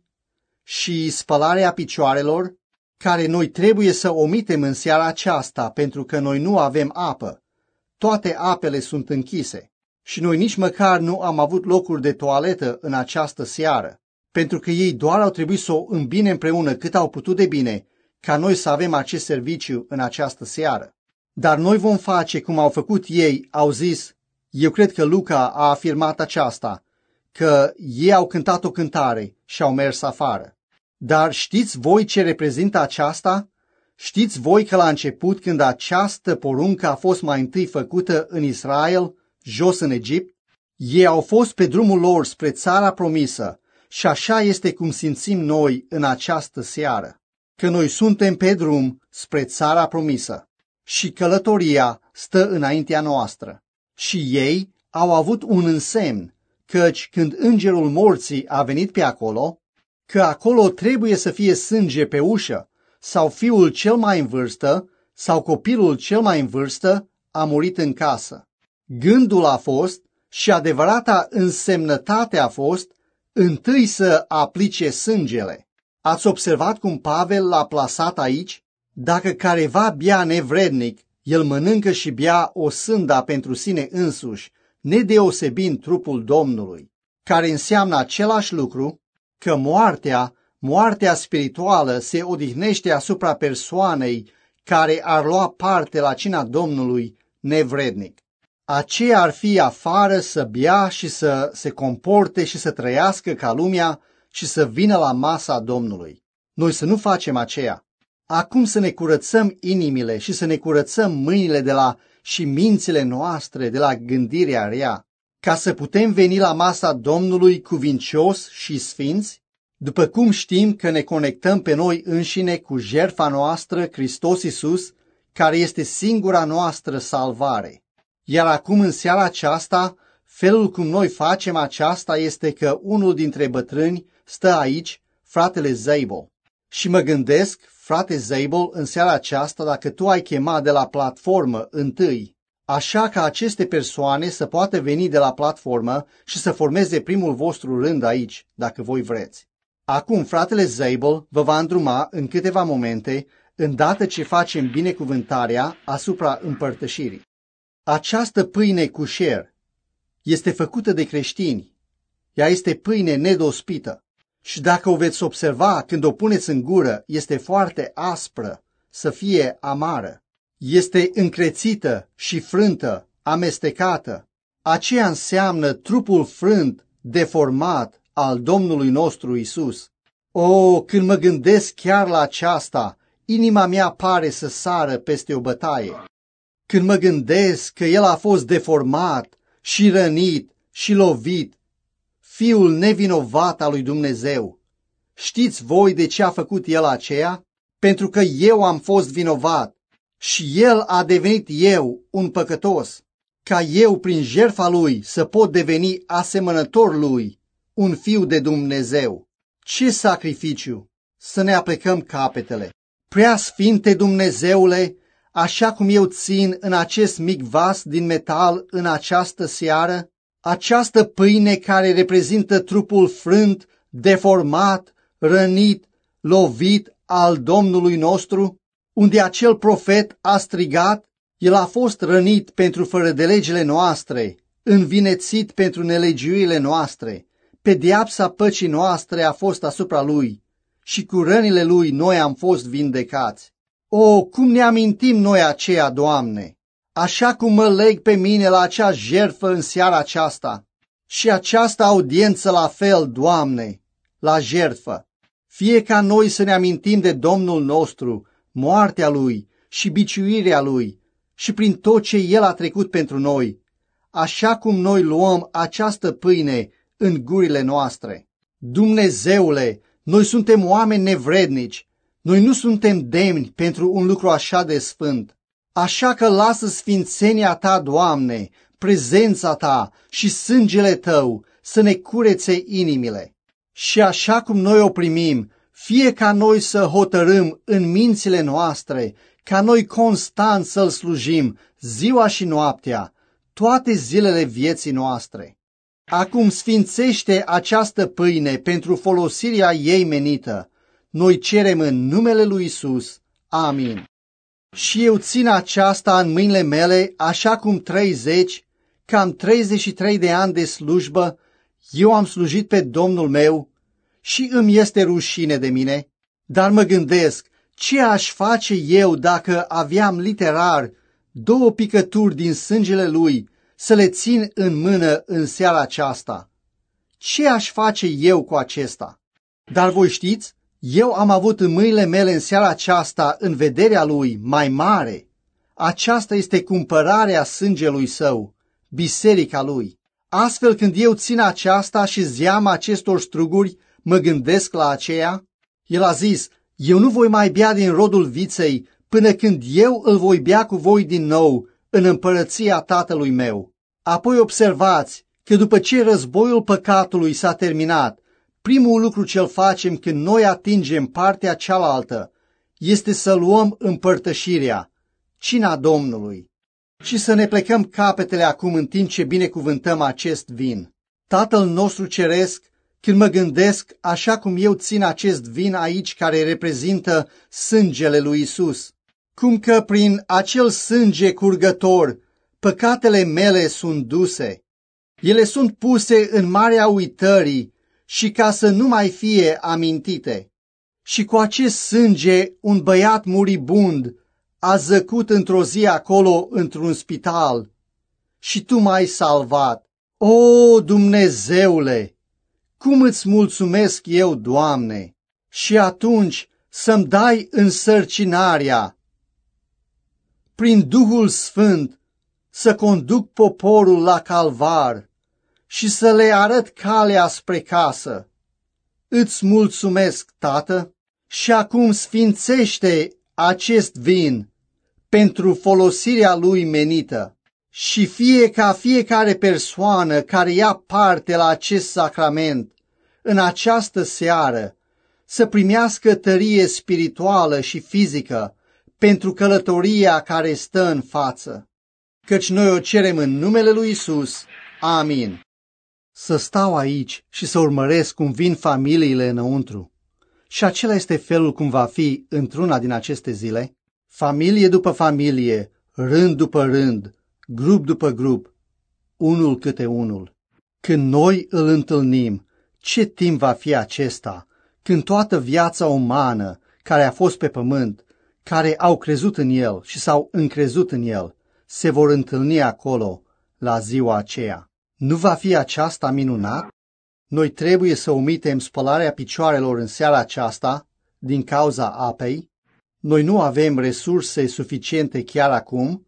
și spălarea picioarelor, care noi trebuie să omitem în seara aceasta pentru că noi nu avem apă, toate apele sunt închise și noi nici măcar nu am avut locuri de toaletă în această seară, pentru că ei doar au trebuit să o îmbine împreună cât au putut de bine ca noi să avem acest serviciu în această seară. Dar noi vom face cum au făcut ei, au zis, eu cred că Luca a afirmat aceasta, că ei au cântat o cântare și au mers afară. Dar știți voi ce reprezintă aceasta? Știți voi că la început, când această poruncă a fost mai întâi făcută în Israel, jos în Egipt, ei au fost pe drumul lor spre țara promisă și așa este cum simțim noi în această seară, că noi suntem pe drum spre țara promisă și călătoria stă înaintea noastră. Și ei au avut un însemn, căci când îngerul morții a venit pe acolo, că acolo trebuie să fie sânge pe ușă, sau fiul cel mai în vârstă, sau copilul cel mai în vârstă a murit în casă. Gândul a fost și adevărata însemnătate a fost întâi să aplice sângele. Ați observat cum Pavel l-a plasat aici? Dacă careva bea nevrednic, el mănâncă și bea o sânda pentru sine însuși, nedeosebind trupul Domnului, care înseamnă același lucru, că moartea, moartea spirituală se odihnește asupra persoanei care ar lua parte la cina Domnului nevrednic. Aceea ar fi afară să bea și să se comporte și să trăiască ca lumea și să vină la masa Domnului. Noi să nu facem aceea. Acum să ne curățăm inimile și să ne curățăm mâinile de la și mințile noastre de la gândirea rea, ca să putem veni la masa Domnului cuvincios și sfinți, după cum știm că ne conectăm pe noi înșine cu jertfa noastră, Hristos Iisus, care este singura noastră salvare. Iar acum, în seara aceasta, felul cum noi facem aceasta este că unul dintre bătrâni stă aici, fratele Zabel. Și mă gândesc, frate Zabel, în seara aceasta, dacă tu ai chemat de la platformă întâi, așa ca aceste persoane să poată veni de la platformă și să formeze primul vostru rând aici, dacă voi vreți. Acum, fratele Zabel vă va îndruma în câteva momente, îndată ce facem binecuvântarea asupra împărtășirii. Această pâine cu șer este făcută de creștini. Ea este pâine nedospită. Și dacă o veți observa când o puneți în gură, este foarte aspră, să fie amară. Este încrețită și frântă, amestecată. Aceea înseamnă trupul frânt, deformat al Domnului nostru Isus. O, când mă gândesc chiar la aceasta, inima mea pare să sară peste o bătaie. Când mă gândesc că El a fost deformat și rănit și lovit, Fiul nevinovat al lui Dumnezeu. Știți voi de ce a făcut El aceea? Pentru că eu am fost vinovat și El a devenit eu un păcătos, ca eu prin jertfa Lui să pot deveni asemănător Lui, un fiu de Dumnezeu. Ce sacrificiu! Să ne aplecăm capetele. Prea sfinte Dumnezeule, așa cum eu țin în acest mic vas din metal în această seară, această pâine care reprezintă trupul frânt, deformat, rănit, lovit al Domnului nostru, unde acel profet a strigat, El a fost rănit pentru fără de legile noastre, învinețit pentru nelegiuile noastre, pedeapsa păcii noastre a fost asupra Lui și cu rănile Lui noi am fost vindecați. O, cum ne amintim noi aceea, Doamne! Așa cum mă leg pe mine la acea jertfă în seara aceasta și această audiență la fel, Doamne, la jertfă. Fie ca noi să ne amintim de Domnul nostru, moartea Lui și biciuirea Lui și prin tot ce El a trecut pentru noi, așa cum noi luăm această pâine în gurile noastre. Dumnezeule, noi suntem oameni nevrednici, noi nu suntem demni pentru un lucru așa de sfânt. Așa că lasă sfințenia Ta, Doamne, prezența Ta și sângele Tău să ne curețe inimile. Și așa cum noi o primim, fie ca noi să hotărâm în mințile noastre, ca noi constant să-L slujim ziua și noaptea, toate zilele vieții noastre. Acum sfințește această pâine pentru folosirea ei menită. Noi cerem în numele lui Isus. Amin. Și eu țin aceasta în mâinile mele, așa cum treizeci, cam treizeci și trei de ani de slujbă, eu am slujit pe Domnul meu și îmi este rușine de mine, dar mă gândesc, ce aș face eu dacă aveam literar două picături din sângele Lui să le țin în mână în seara aceasta? Ce aș face eu cu acesta? Dar voi știți, Eu am avut în mâinile mele în seara aceasta, în vederea lui, mai mare. Aceasta este cumpărarea sângelui său, biserica lui. Astfel, când eu țin aceasta și zeama acestor struguri, mă gândesc la aceea. El a zis, eu nu voi mai bea din rodul viței până când eu îl voi bea cu voi din nou în împărăția Tatălui meu. Apoi observați că după ce războiul păcatului s-a terminat, primul lucru ce-l facem când noi atingem partea cealaltă este să luăm împărtășirea, cina Domnului, și să ne plecăm capetele acum în timp ce binecuvântăm acest vin. Tatăl nostru ceresc, când mă gândesc așa cum eu țin acest vin aici care reprezintă sângele lui Isus, cum că prin acel sânge curgător păcatele mele sunt duse, ele sunt puse în marea uitării și ca să nu mai fie amintite. Și cu acest sânge un băiat muribund a zăcut într-o zi acolo într-un spital și tu m-ai salvat. O, Dumnezeule, cum îți mulțumesc eu, Doamne, și atunci să-mi dai însărcinarea prin Duhul Sfânt să conduc poporul la calvar și să le arăt calea spre casă. Îți mulțumesc, Tată, și acum sfințește acest vin pentru folosirea lui menită și fie ca fiecare persoană care ia parte la acest sacrament în această seară să primească tărie spirituală și fizică pentru călătoria care stă în față. Căci noi o cerem în numele lui Isus. Amin. Să stau aici și să urmăresc cum vin familiile înăuntru. Și acela este felul cum va fi într-una din aceste zile. Familie după familie, rând după rând, grup după grup, unul câte unul. Când noi îl întâlnim, ce timp va fi acesta, când toată viața umană care a fost pe pământ, care au crezut în el și s-au încrezut în el, se vor întâlni acolo la ziua aceea. Nu va fi aceasta minunat? Noi trebuie să omitem spălarea picioarelor în seara aceasta din cauza apei. Noi nu avem resurse suficiente chiar acum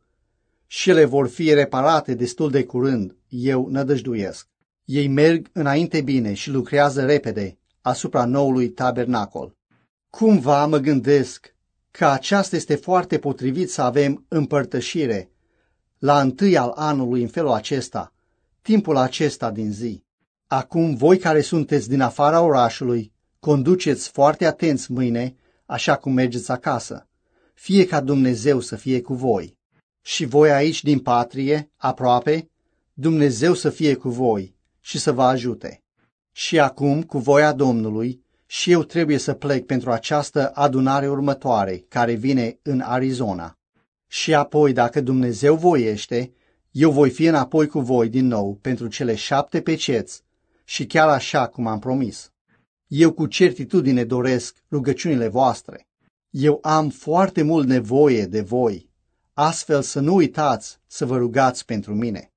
și ele vor fi reparate destul de curând, eu nădăjduiesc. Ei merg înainte bine și lucrează repede asupra noului tabernacol. Cumva mă gândesc că aceasta este foarte potrivit să avem împărtășire la întâi al anului în felul acesta, timpul acesta din zi. Acum, voi care sunteți din afara orașului, conduceți foarte atenți mâine, așa cum mergeți acasă. Fie ca Dumnezeu să fie cu voi. Și voi aici din patrie, aproape, Dumnezeu să fie cu voi și să vă ajute. Și acum, cu voia Domnului, și eu trebuie să plec pentru această adunare următoare, care vine în Arizona. Și apoi, dacă Dumnezeu voiește, eu voi fi înapoi cu voi din nou pentru cele șapte peceți și chiar așa cum am promis. Eu cu certitudine doresc rugăciunile voastre. Eu am foarte mult nevoie de voi, astfel să nu uitați să vă rugați pentru mine.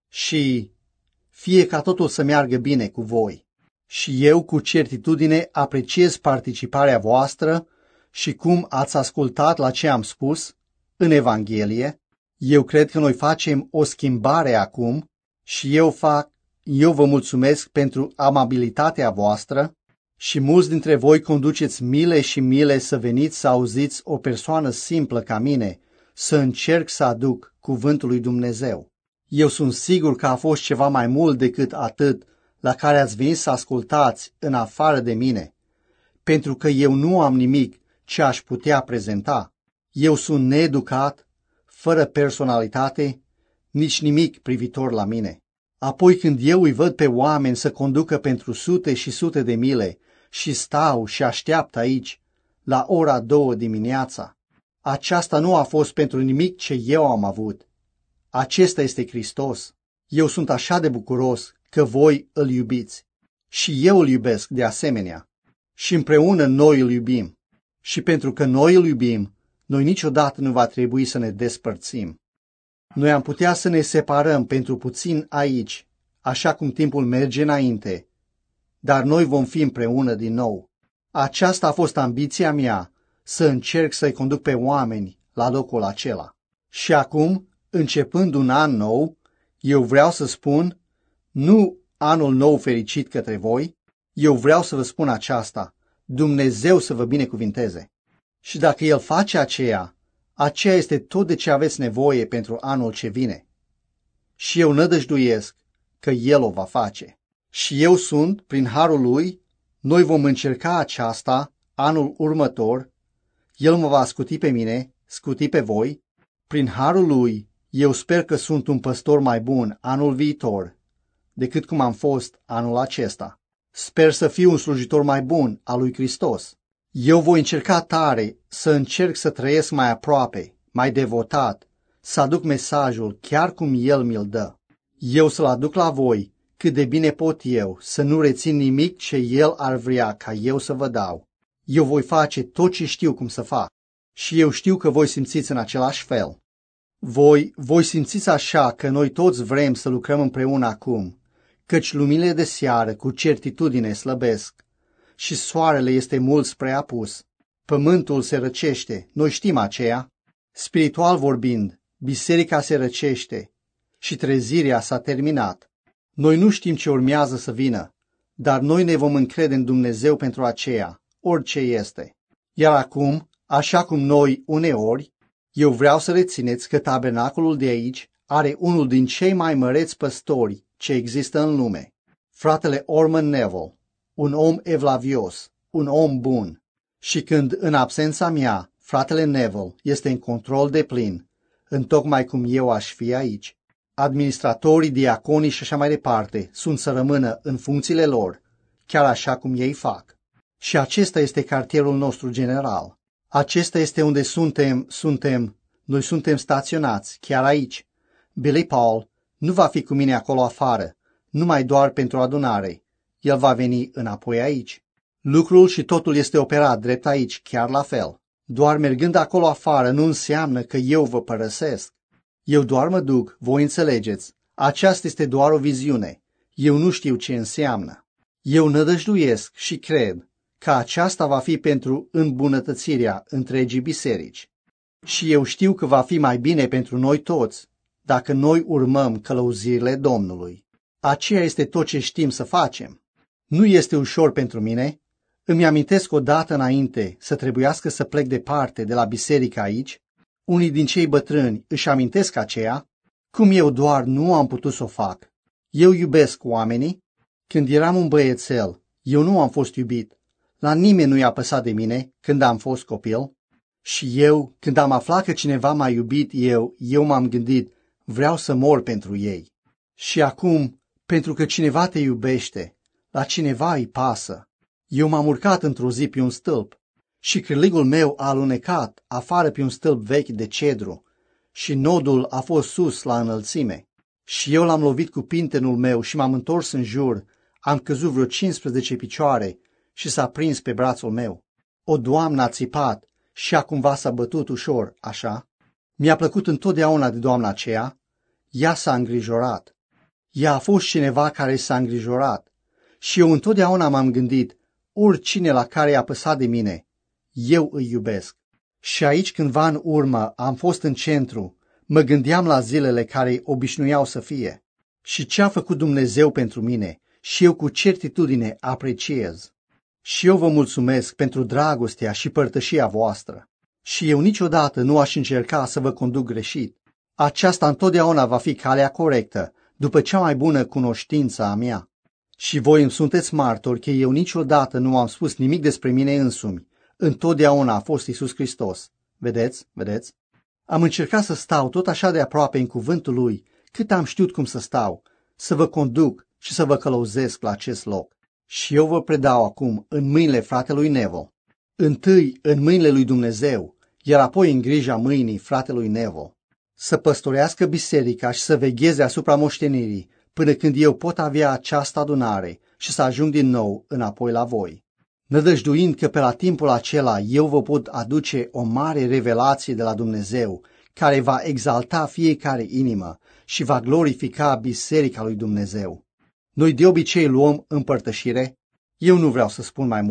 Și fie ca totul să meargă bine cu voi. Și eu cu certitudine apreciez participarea voastră și cum ați ascultat la ce am spus în Evanghelie. Eu cred că noi facem o schimbare acum și eu fac, eu vă mulțumesc pentru amabilitatea voastră și mulți dintre voi conduceți mile și mile să veniți să auziți o persoană simplă ca mine, să încerc să aduc cuvântul lui Dumnezeu. Eu sunt sigur că a fost ceva mai mult decât atât la care ați venit să ascultați în afară de mine, pentru că eu nu am nimic ce aș putea prezenta. Eu sunt needucat, fără personalitate, nici nimic privitor la mine. Apoi când eu îi văd pe oameni să conducă pentru sute și sute de mile și stau și așteaptă aici, la ora două dimineața, aceasta nu a fost pentru nimic ce eu am avut. Acesta este Hristos. Eu sunt așa de bucuros că voi îl iubiți. Și eu îl iubesc de asemenea. Și împreună noi îl iubim. Și pentru că noi îl iubim, noi niciodată nu va trebui să ne despărțim. Noi am putea să ne separăm pentru puțin aici, așa cum timpul merge înainte, dar noi vom fi împreună din nou. Aceasta a fost ambiția mea, să încerc să-i conduc pe oameni la locul acela. Și acum, începând un an nou, eu vreau să spun, nu anul nou fericit către voi, eu vreau să vă spun aceasta, Dumnezeu să vă binecuvinteze. Și dacă El face aceea, aceea este tot de ce aveți nevoie pentru anul ce vine. Și eu nădăjduiesc că El o va face. Și eu sunt, prin harul Lui, noi vom încerca aceasta anul următor, El mă va scuti pe mine, scuti pe voi, prin harul Lui, eu sper că sunt un păstor mai bun anul viitor decât cum am fost anul acesta. Sper să fiu un slujitor mai bun al lui Hristos. Eu voi încerca tare să încerc să trăiesc mai aproape, mai devotat, să aduc mesajul chiar cum El mi-l dă. Eu să-l aduc la voi cât de bine pot eu, să nu rețin nimic ce El ar vrea ca eu să vă dau. Eu voi face tot ce știu cum să fac și eu știu că voi simțiți în același fel. Voi, voi simțiți așa că noi toți vrem să lucrăm împreună acum, căci luminile de seară cu certitudine slăbesc și soarele este mult spre apus. Pământul se răcește, noi știm aceea. Spiritual vorbind, biserica se răcește și trezirea s-a terminat. Noi nu știm ce urmează să vină, dar noi ne vom încrede în Dumnezeu pentru aceea, orice este. Iar acum, așa cum noi uneori, eu vreau să rețineți că tabernacolul de aici are unul din cei mai măreți păstori ce există în lume. Fratele Orman Neville, un om evlavios, un om bun. Și când în absența mea, fratele Neville este în control deplin, întocmai cum eu aș fi aici, administratorii, diaconii și așa mai departe sunt să rămână în funcțiile lor, chiar așa cum ei fac. Și acesta este cartierul nostru general. Acesta este unde suntem, suntem, noi suntem staționați, chiar aici. Billy Paul nu va fi cu mine acolo afară, numai doar pentru adunare. El va veni înapoi aici. Lucrul și totul este operat drept aici, chiar la fel. Doar mergând acolo afară nu înseamnă că eu vă părăsesc. Eu doar mă duc, voi înțelegeți. Aceasta este doar o viziune. Eu nu știu ce înseamnă. Eu nădăjduiesc și cred că aceasta va fi pentru îmbunătățirea întregii biserici. Și eu știu că va fi mai bine pentru noi toți, dacă noi urmăm călăuzirile Domnului. Aceea este tot ce știm să facem. Nu este ușor pentru mine. Îmi amintesc o dată înainte să trebuiască să plec departe de la biserică aici. Unii din cei bătrâni își amintesc aceea, cum eu doar nu am putut să o fac. Eu iubesc oamenii. Când eram un băiețel, eu nu am fost iubit. La nimeni nu i-a păsat de mine când am fost copil. Și eu, când am aflat că cineva m-a iubit eu, eu m-am gândit, vreau să mor pentru ei. Și acum, pentru că cineva te iubește, la cineva îi pasă. Eu m-am urcat într-o zi pe un stâlp și cârligul meu a alunecat afară pe un stâlp vechi de cedru și nodul a fost sus la înălțime. Și eu l-am lovit cu pintenul meu și m-am întors în jur, am căzut vreo cincisprezece picioare și s-a prins pe brațul meu. O doamnă a țipat și a cumva s-a bătut ușor, așa. Mi-a plăcut întotdeauna de doamna aceea. Ea s-a îngrijorat. Ea a fost cineva care s-a îngrijorat. Și eu întotdeauna m-am gândit, oricine la care i-a păsat de mine, eu îi iubesc. Și aici cândva în urmă am fost în centru, mă gândeam la zilele care obișnuiau să fie. Și ce a făcut Dumnezeu pentru mine și eu cu certitudine apreciez. Și eu vă mulțumesc pentru dragostea și părtășia voastră. Și eu niciodată nu aș încerca să vă conduc greșit. Aceasta întotdeauna va fi calea corectă, după cea mai bună cunoștință a mea. Și voi îmi sunteți martori că eu niciodată nu am spus nimic despre mine însumi. Întotdeauna a fost Iisus Hristos. Vedeți? Vedeți? Am încercat să stau tot așa de aproape în cuvântul Lui, cât am știut cum să stau, să vă conduc și să vă călăuzesc la acest loc. Și eu vă predau acum în mâinile fratelui Neville. Întâi în mâinile lui Dumnezeu, iar apoi în grija mâinii fratelui Neville. Să păstorească biserica și să vegheze asupra moștenirii, până când eu pot avea această adunare și să ajung din nou înapoi la voi. Nădăjduind că pe la timpul acela eu vă pot aduce o mare revelație de la Dumnezeu, care va exalta fiecare inimă și va glorifica biserica lui Dumnezeu. Noi de obicei luăm împărtășire. Eu nu vreau să spun mai mult.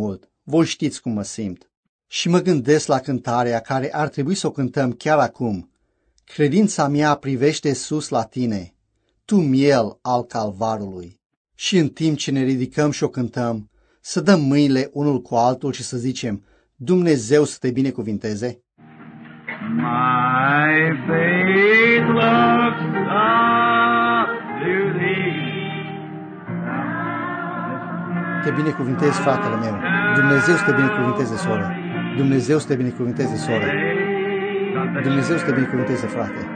voi știți cum mă simt. Și mă gândesc la cântarea care ar trebui să o cântăm chiar acum. Credința mea privește sus la tine, tu miel al calvarului. Și în timp ce ne ridicăm și o cântăm, să dăm mâinile unul cu altul și să zicem, Dumnezeu să te binecuvinteze. My faith looks up to thee. Te binecuvintez, fratele meu. Dumnezeu să te binecuvinteze, soră. Dumnezeu să te binecuvinteze, soră. Dumnezeu să te binecuvinteze, frate.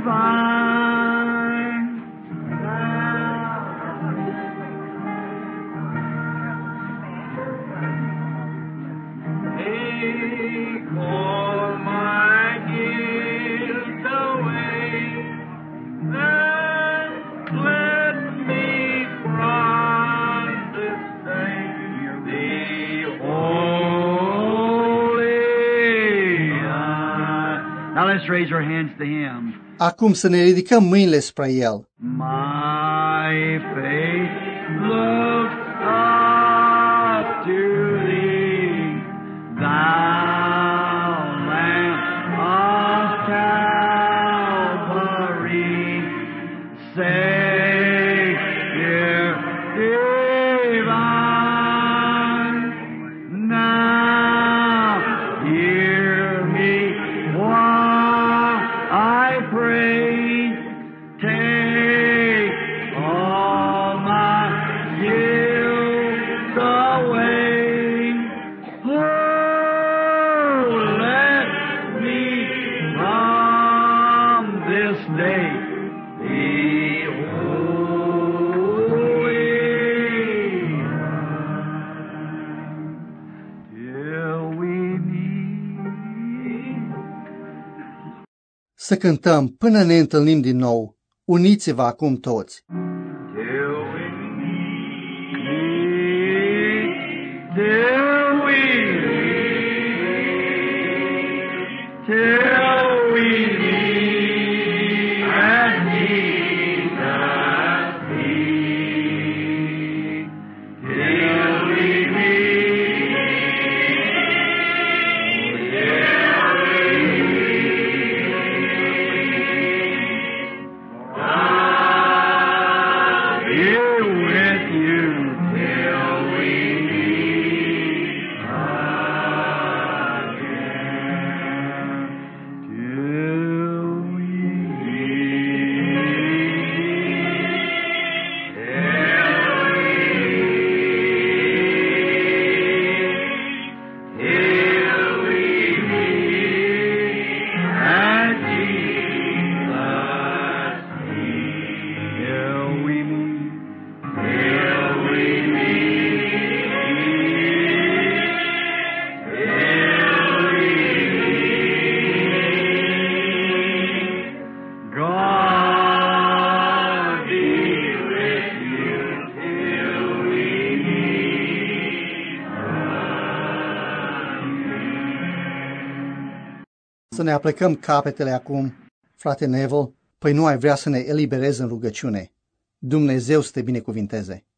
Now let's raise our hands to Him. Acum să ne ridicăm mâinile spre El. My faith looks up to Thee, Thou Lamb of Calvary, Savior divine. Now hear me while I pray. Take all my guilt away. Oh, let me from this day be holy till we meet. Să cântăm până ne întâlnim din nou. Uniți-vă acum toți. Till we meet, till we meet, till we meet at Jesus' feet. Till we meet, till we Here with you till we meet again. Till we meet. Till we meet. Till we meet at Jesus' feet. Till we meet. Till we meet, till we meet, God be with you till we meet again. Să ne aplecăm capetele acum, frate Neville, păi nu ai vrea să ne eliberezi în rugăciune. Dumnezeu să te binecuvinteze.